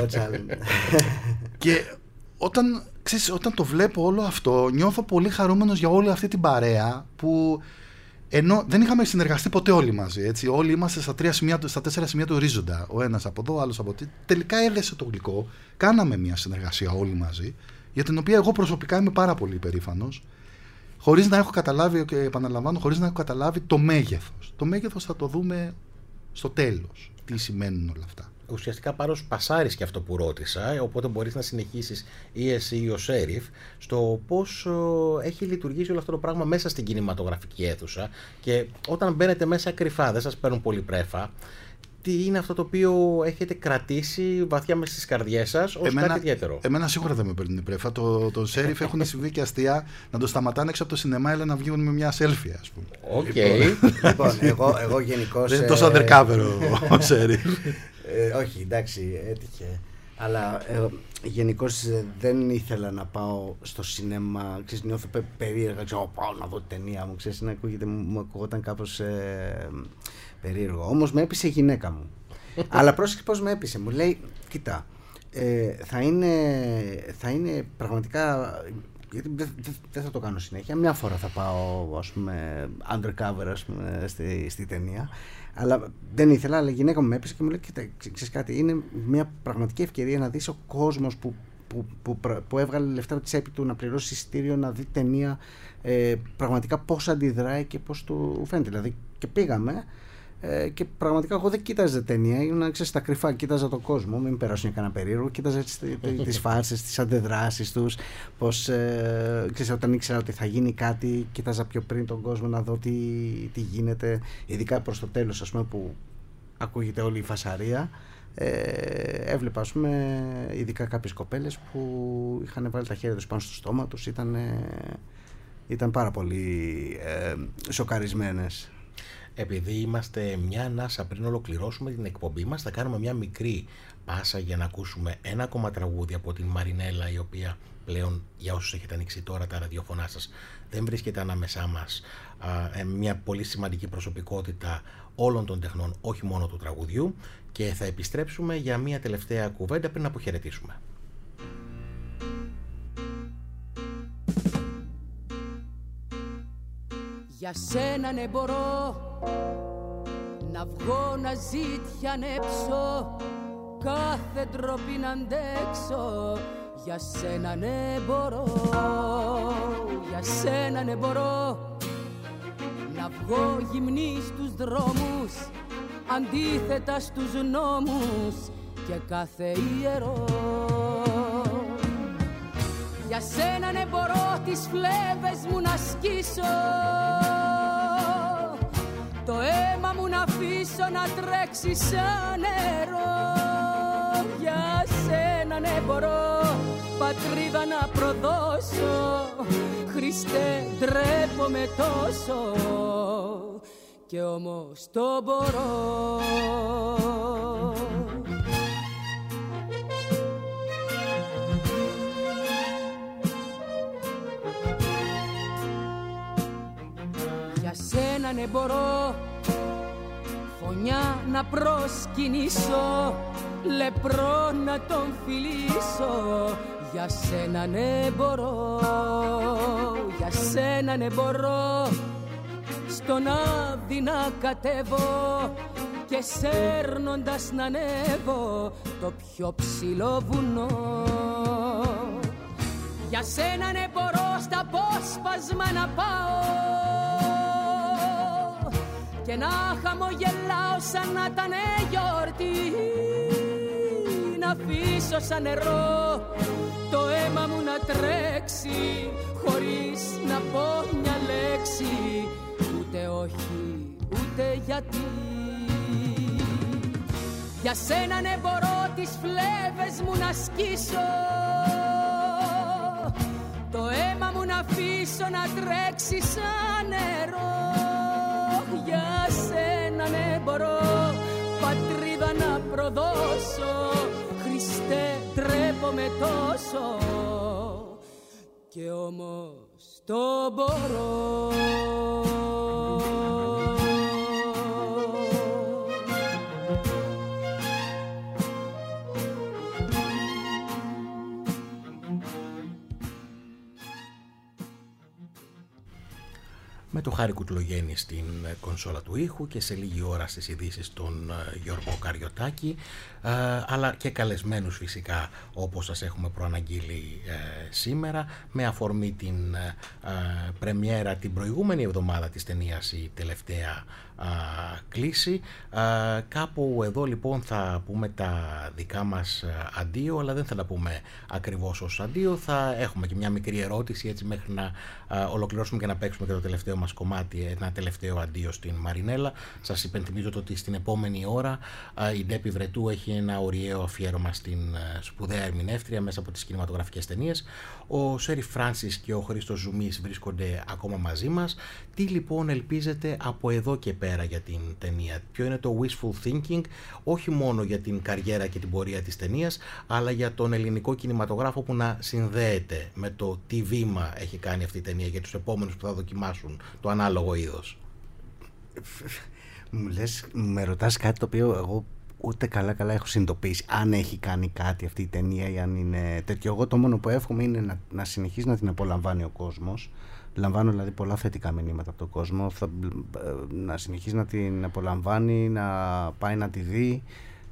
Και όταν, ξέρεις, όταν το βλέπω όλο αυτό, νιώθω πολύ χαρούμενος για όλη αυτή την παρέα που, ενώ δεν είχαμε συνεργαστεί ποτέ όλοι μαζί, έτσι, όλοι είμαστε στα, τρία σημεία, στα τέσσερα σημεία του ορίζοντα, ο ένας από εδώ, ο άλλος από εκεί, τελικά έδεσε το γλυκό, κάναμε μια συνεργασία όλοι μαζί, για την οποία εγώ προσωπικά είμαι πάρα πολύ υπερήφανος, χωρίς να έχω καταλάβει, και επαναλαμβάνω, χωρίς να έχω καταλάβει το μέγεθος. Το μέγεθος θα το δούμε στο τέλος, τι σημαίνουν όλα αυτά. Ουσιαστικά πάρω πασάρεις και αυτό που ρώτησα, οπότε μπορείς να συνεχίσεις ή εσύ ή ο Σέριφ στο πώς έχει λειτουργήσει όλο αυτό το πράγμα μέσα στην κινηματογραφική αίθουσα, και όταν μπαίνετε μέσα κρυφά, δεν σας παίρνουν πολύ πρέφα, τι είναι αυτό το οποίο έχετε κρατήσει βαθιά μέσα στις καρδιές σας ως εμένα, κάτι ιδιαίτερο? Εμένα σίγουρα δεν με παίρνει πρέφα. Το, το Σέριφ έχουν συμβεί και αστεία να το σταματάνε έξω από το σινεμά, αλλά να βγουν με μια selfie, ας πούμε. Οκ. Okay. Λοιπόν, εγώ, εγώ γενικώς... Δεν είναι τόσο undercover ο Σέριφ. Ε, όχι, εντάξει, έτυχε. Αλλά ε, γενικώς ε, δεν ήθελα να πάω στο σινέμα. Ξέρεις, νιώθω πε, περίεργα. Ξέρω, πάω να δω την ταινία μου. Ξέρεις, να ακούγεται, μου ακούγονταν κάπως ε, περίεργο. Όμως με έπεισε η γυναίκα μου. Αλλά πρόσεξε πώς με έπεισε. Μου λέει, κοίτα, ε, θα, είναι, θα είναι πραγματικά... Γιατί δεν δε, δε θα το κάνω συνέχεια. Μια φορά θα πάω, ας πούμε, undercover, ας πούμε, στη, στη ταινία. Αλλά δεν ήθελα, αλλά η γυναίκα μου με έπεισε και μου λέει: κοίτα, ξέρεις κάτι, είναι μια πραγματική ευκαιρία να δεις ο κόσμος που, που, που, που έβγαλε λεφτά από τη τσέπη του να πληρώσει εισιτήριο, να δει ταινία, ε, πραγματικά πώς αντιδράει και πώς του φαίνεται. Δηλαδή, και πήγαμε. Ε, και πραγματικά εγώ δεν κοίταζα ταινία, ήμουν, ξέρεις, στα κρυφά, κοίταζα τον κόσμο, μην περάσουν κανένα περίεργο, κοίταζα τις φάρσες, τις αντεδράσεις τους, πως, ε, ξέρεις, όταν ήξερα ότι θα γίνει κάτι, κοίταζα πιο πριν τον κόσμο να δω τι, τι γίνεται, ειδικά προς το τέλος, ας πούμε, που ακούγεται όλη η φασαρία. Ε, έβλεπα, ας πούμε, ειδικά κάποιες κοπέλες που είχαν βάλει τα χέρια τους πάνω στο στόμα τους, ήταν, ήταν πάρα πολύ ε, σοκαρισμένες. Επειδή είμαστε μια ανάσα πριν ολοκληρώσουμε την εκπομπή μας, θα κάνουμε μια μικρή πάσα για να ακούσουμε ένα ακόμα τραγούδι από την Μαρινέλα, η οποία πλέον, για όσους έχετε ανοίξει τώρα τα ραδιοφωνά σας, δεν βρίσκεται ανάμεσά μας, α, μια πολύ σημαντική προσωπικότητα όλων των τεχνών, όχι μόνο του τραγουδιού, και θα επιστρέψουμε για μια τελευταία κουβέντα πριν αποχαιρετήσουμε. Για σένα ναι μπορώ να βγω να ζητιανέψω, κάθε ντροπή να αντέξω. Για σένα ναι μπορώ, για σένα ναι μπορώ να βγω γυμνή στους δρόμους, αντίθετα στους νόμους και κάθε ιερό. Για σένα ναι μπορώ τις φλέβες μου να σκίσω, το αίμα μου να αφήσω να τρέξει σαν νερό. Για σένα ναι μπορώ πατρίδα να προδώσω, Χριστέ ντρέπομαι τόσο και όμως το μπορώ. Για σένα ναι μπορώ φωνιά να προσκυνήσω, λεπρό να τον φιλήσω. Για σένα ναι μπορώ, για σένα ναι μπορώ, στον άδει να κατέβω και σέρνοντας να ανέβω το πιο ψηλό βουνό. Για σένα ναι μπορώ στα απόσπασμα να πάω και να χαμογελάω σαν να ήταν γιορτή, να αφήσω σαν νερό το αίμα μου να τρέξει χωρίς να πω μια λέξη, ούτε όχι ούτε γιατί. Για σένα ναι μπορώ τις φλέβες μου να σκίσω, το αίμα μου να αφήσω να τρέξει σαν νερό. Για σένα ναι μπορώ πατρίδα να προδώσω, Χριστέ τρέπομαι τόσο και όμως το μπορώ. Με το Χάρη Κουτλογέννη στην κονσόλα του ήχου και σε λίγη ώρα στις ειδήσεις τον Γιώργο Καριωτάκη, αλλά και καλεσμένους φυσικά όπως σας έχουμε προαναγγείλει σήμερα, με αφορμή την πρεμιέρα την προηγούμενη εβδομάδα της ταινίας «Η τελευταία κλίση». Κάπου εδώ λοιπόν θα πούμε τα δικά μας αντίο, αλλά δεν θα τα πούμε ακριβώς ως αντίο, θα έχουμε και μια μικρή ερώτηση έτσι μέχρι να ολοκληρώσουμε και να παίξουμε και το τελευταίο μας κομμάτι, ένα τελευταίο αντίο στην Μαρινέλα. Σας υπενθυμίζω το ότι στην επόμενη ώρα η Ντέπη Βρετού έχει ένα ωριαίο αφιέρωμα στην σπουδαία ερμηνεύτρια μέσα από τις κινηματογραφικές ταινίες. Ο Σέριφ Φράνσις και ο Χρήστος Ζουμής βρίσκονται ακόμα μαζί μας. Τι λοιπόν ελπίζετε από εδώ και πέρα για την ταινία? Ποιο είναι το wishful thinking, όχι μόνο για την καριέρα και την πορεία της ταινίας, αλλά για τον ελληνικό κινηματογράφο που να συνδέεται με το τι βήμα έχει κάνει αυτή η ταινία για τους επόμενους που θα δοκιμάσουν το ανάλογο είδος? Μου λες, με ρωτάς κάτι το οποίο εγώ ούτε καλά καλά έχω συνειδητοποιήσει αν έχει κάνει κάτι αυτή η ταινία ή αν είναι τέτοιο. Εγώ το μόνο που εύχομαι είναι να, να συνεχίσει να την απολαμβάνει ο κόσμος. Λαμβάνω δηλαδή πολλά θετικά μηνύματα από τον κόσμο. Θα, να συνεχίσει να την απολαμβάνει, να πάει να τη δει,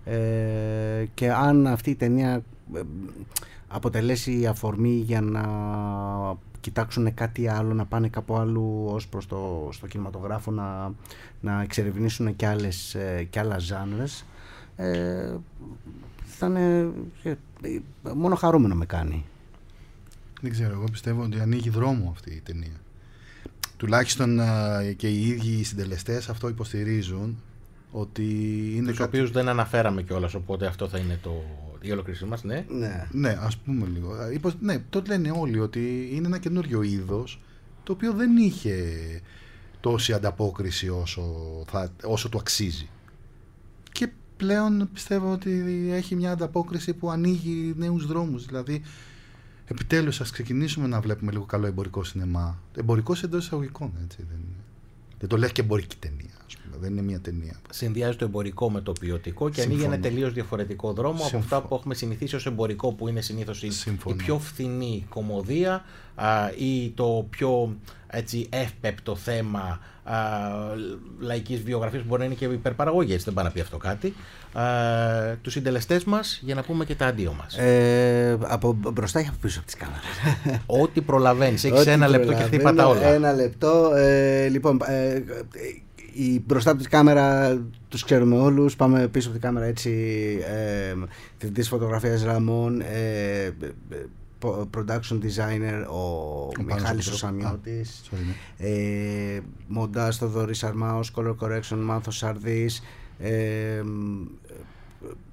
ε, και αν αυτή η ταινία ε, αποτελέσει αφορμή για να κοιτάξουν κάτι άλλο, να πάνε κάπου αλλού ως προς το στο κινηματογράφο, να, να εξερευνήσουν και, άλλες, και άλλα ζάνρες, ε, θα είναι ε, μόνο χαρούμενο με κάνει. Δεν ξέρω, εγώ πιστεύω ότι ανοίγει δρόμο αυτή η ταινία. Τουλάχιστον και οι ίδιοι οι συντελεστές αυτό υποστηρίζουν, ότι είναι τους κάτι... οποίους δεν αναφέραμε κιόλας, οπότε αυτό θα είναι το... η ολοκλήρωσή μας, ναι. ναι. Ναι, ας πούμε λίγο. Ναι, το λένε όλοι ότι είναι ένα καινούριο είδος το οποίο δεν είχε τόση ανταπόκριση όσο, θα, όσο του αξίζει. Και πλέον πιστεύω ότι έχει μια ανταπόκριση που ανοίγει νέους δρόμους. Δηλαδή, επιτέλους ας ξεκινήσουμε να βλέπουμε λίγο καλό εμπορικό σινεμά. Εμπορικός εντός εισαγωγικών, έτσι. Δεν, δεν το λέει και εμπορική ταινία, ας πούμε. Δεν είναι μια ταινία. Συνδυάζει το εμπορικό με το ποιοτικό και ανοίγει ένα τελείως διαφορετικό δρόμο. Συμφωνώ. Από αυτά που έχουμε συνηθίσει ως εμπορικό, που είναι συνήθως η, η πιο φθηνή κομμωδία α, ή το πιο έτσι, εύπεπτο θέμα α, λαϊκής βιογραφίας, που μπορεί να είναι και υπερπαραγωγή, έτσι δεν πάει να πει αυτό κάτι. Uh, τους συντελεστές μας για να πούμε και τα αντίο μας. Ε, από μπροστά ή από πίσω από τις κάμερες? Ό,τι προλαβαίνεις, έχεις ένα λεπτό και χτύπα τα όλα. Ένα λεπτό. Ε, λοιπόν, ε, η, μπροστά από τη κάμερα τους ξέρουμε όλους. Πάμε πίσω από τη κάμερα, έτσι, ε, διευθυντής φωτογραφίας Ραμών, ε, production designer ο, ο Μιχάλης ο Σαμιώτης, ε, μοντάζ Θοδωρής Αρμάος, color correction Μάνθος Σαρδής, ε,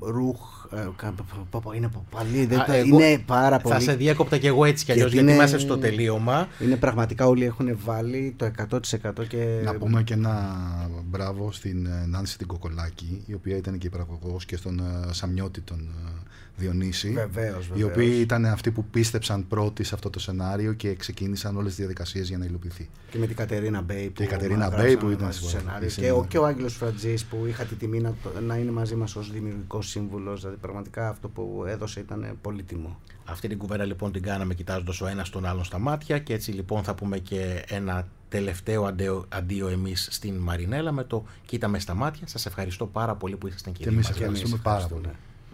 Ρουχ. Είναι πολύ. Είναι πάρα πολύ. Θα σε διέκοπτα κι εγώ έτσι κι αλλιώς, γιατί είμαστε στο τελείωμα. Είναι πραγματικά, όλοι έχουν βάλει το εκατό τοις εκατό και. Να πούμε και ένα μπράβο στην Νάνση την Κοκολάκη, η οποία ήταν και η παραγωγός, και στον Σαμιώτη τον Διονύση. Βεβαίως, βεβαίως. Οι οποίοι ήταν αυτοί που πίστεψαν πρώτοι σε αυτό το σενάριο και ξεκίνησαν όλες τις διαδικασίες για να υλοποιηθεί. Και με την Κατερίνα Μπέι που, που ήταν στο σενάριο. Και ο, και ο Άγγελος Φρατζής που είχα τη τιμή να, να είναι μαζί μας ως δημιουργικός σύμβουλος. Δηλαδή, πραγματικά αυτό που έδωσε ήταν πολύτιμο. Αυτή την κουβέντα λοιπόν την κάναμε κοιτάζοντας ο ένας τον άλλον στα μάτια, και έτσι λοιπόν θα πούμε και ένα τελευταίο αντίο, αντίο εμείς στην Μαρινέλα με το κοίταμε στα μάτια. Σας ευχαριστώ πάρα πολύ που ήσασταν, κύριε. Και εμείς ευχαριστούμε πάρα πολύ.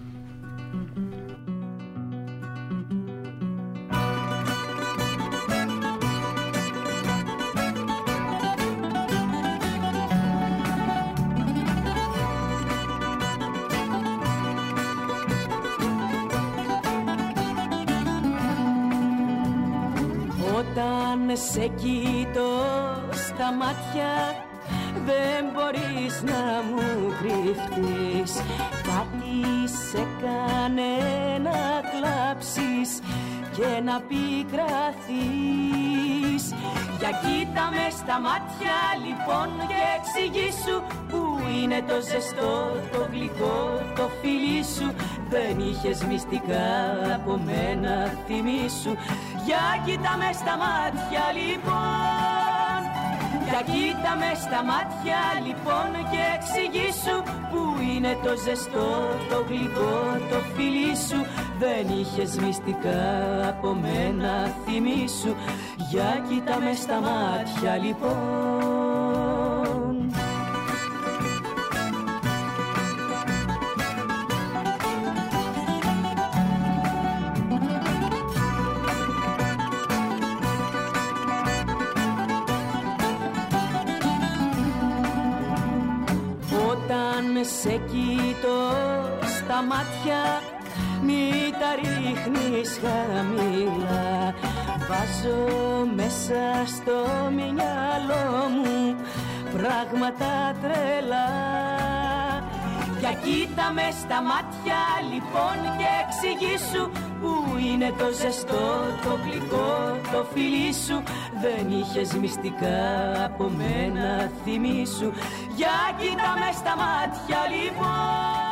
Όταν σε κοιτώ στα μάτια δεν μπορείς να μου κρυφτείς. Κάτι σε κάνε να κλάψεις και να πικραθείς. Για κοίτα με στα μάτια λοιπόν και εξηγήσου που είναι το ζεστό, το γλυκό, το φιλί σου. Δεν είχες μυστικά από μένα, θυμήσου. Για κοίτα με στα μάτια λοιπόν, για κοίτα με στα μάτια λοιπόν και εξηγήσου που είναι το ζεστό, το γλυκό, το φιλί σου. Δεν είχες μυστικά από μένα, θυμήσου. Για κοίτα με στα μάτια λοιπόν. Σε κοιτώ στα μάτια, μη τα ρίχνεις χαμηλά. Βάζω μέσα στο μυαλό μου πράγματα τρελά. Για κοίτα με στα μάτια λοιπόν και εξηγήσου που είναι το ζεστό, το γλυκό, το φιλί σου. Δεν είχες μυστικά από μένα, θυμήσου. Για κοίτα με στα μάτια λοιπόν.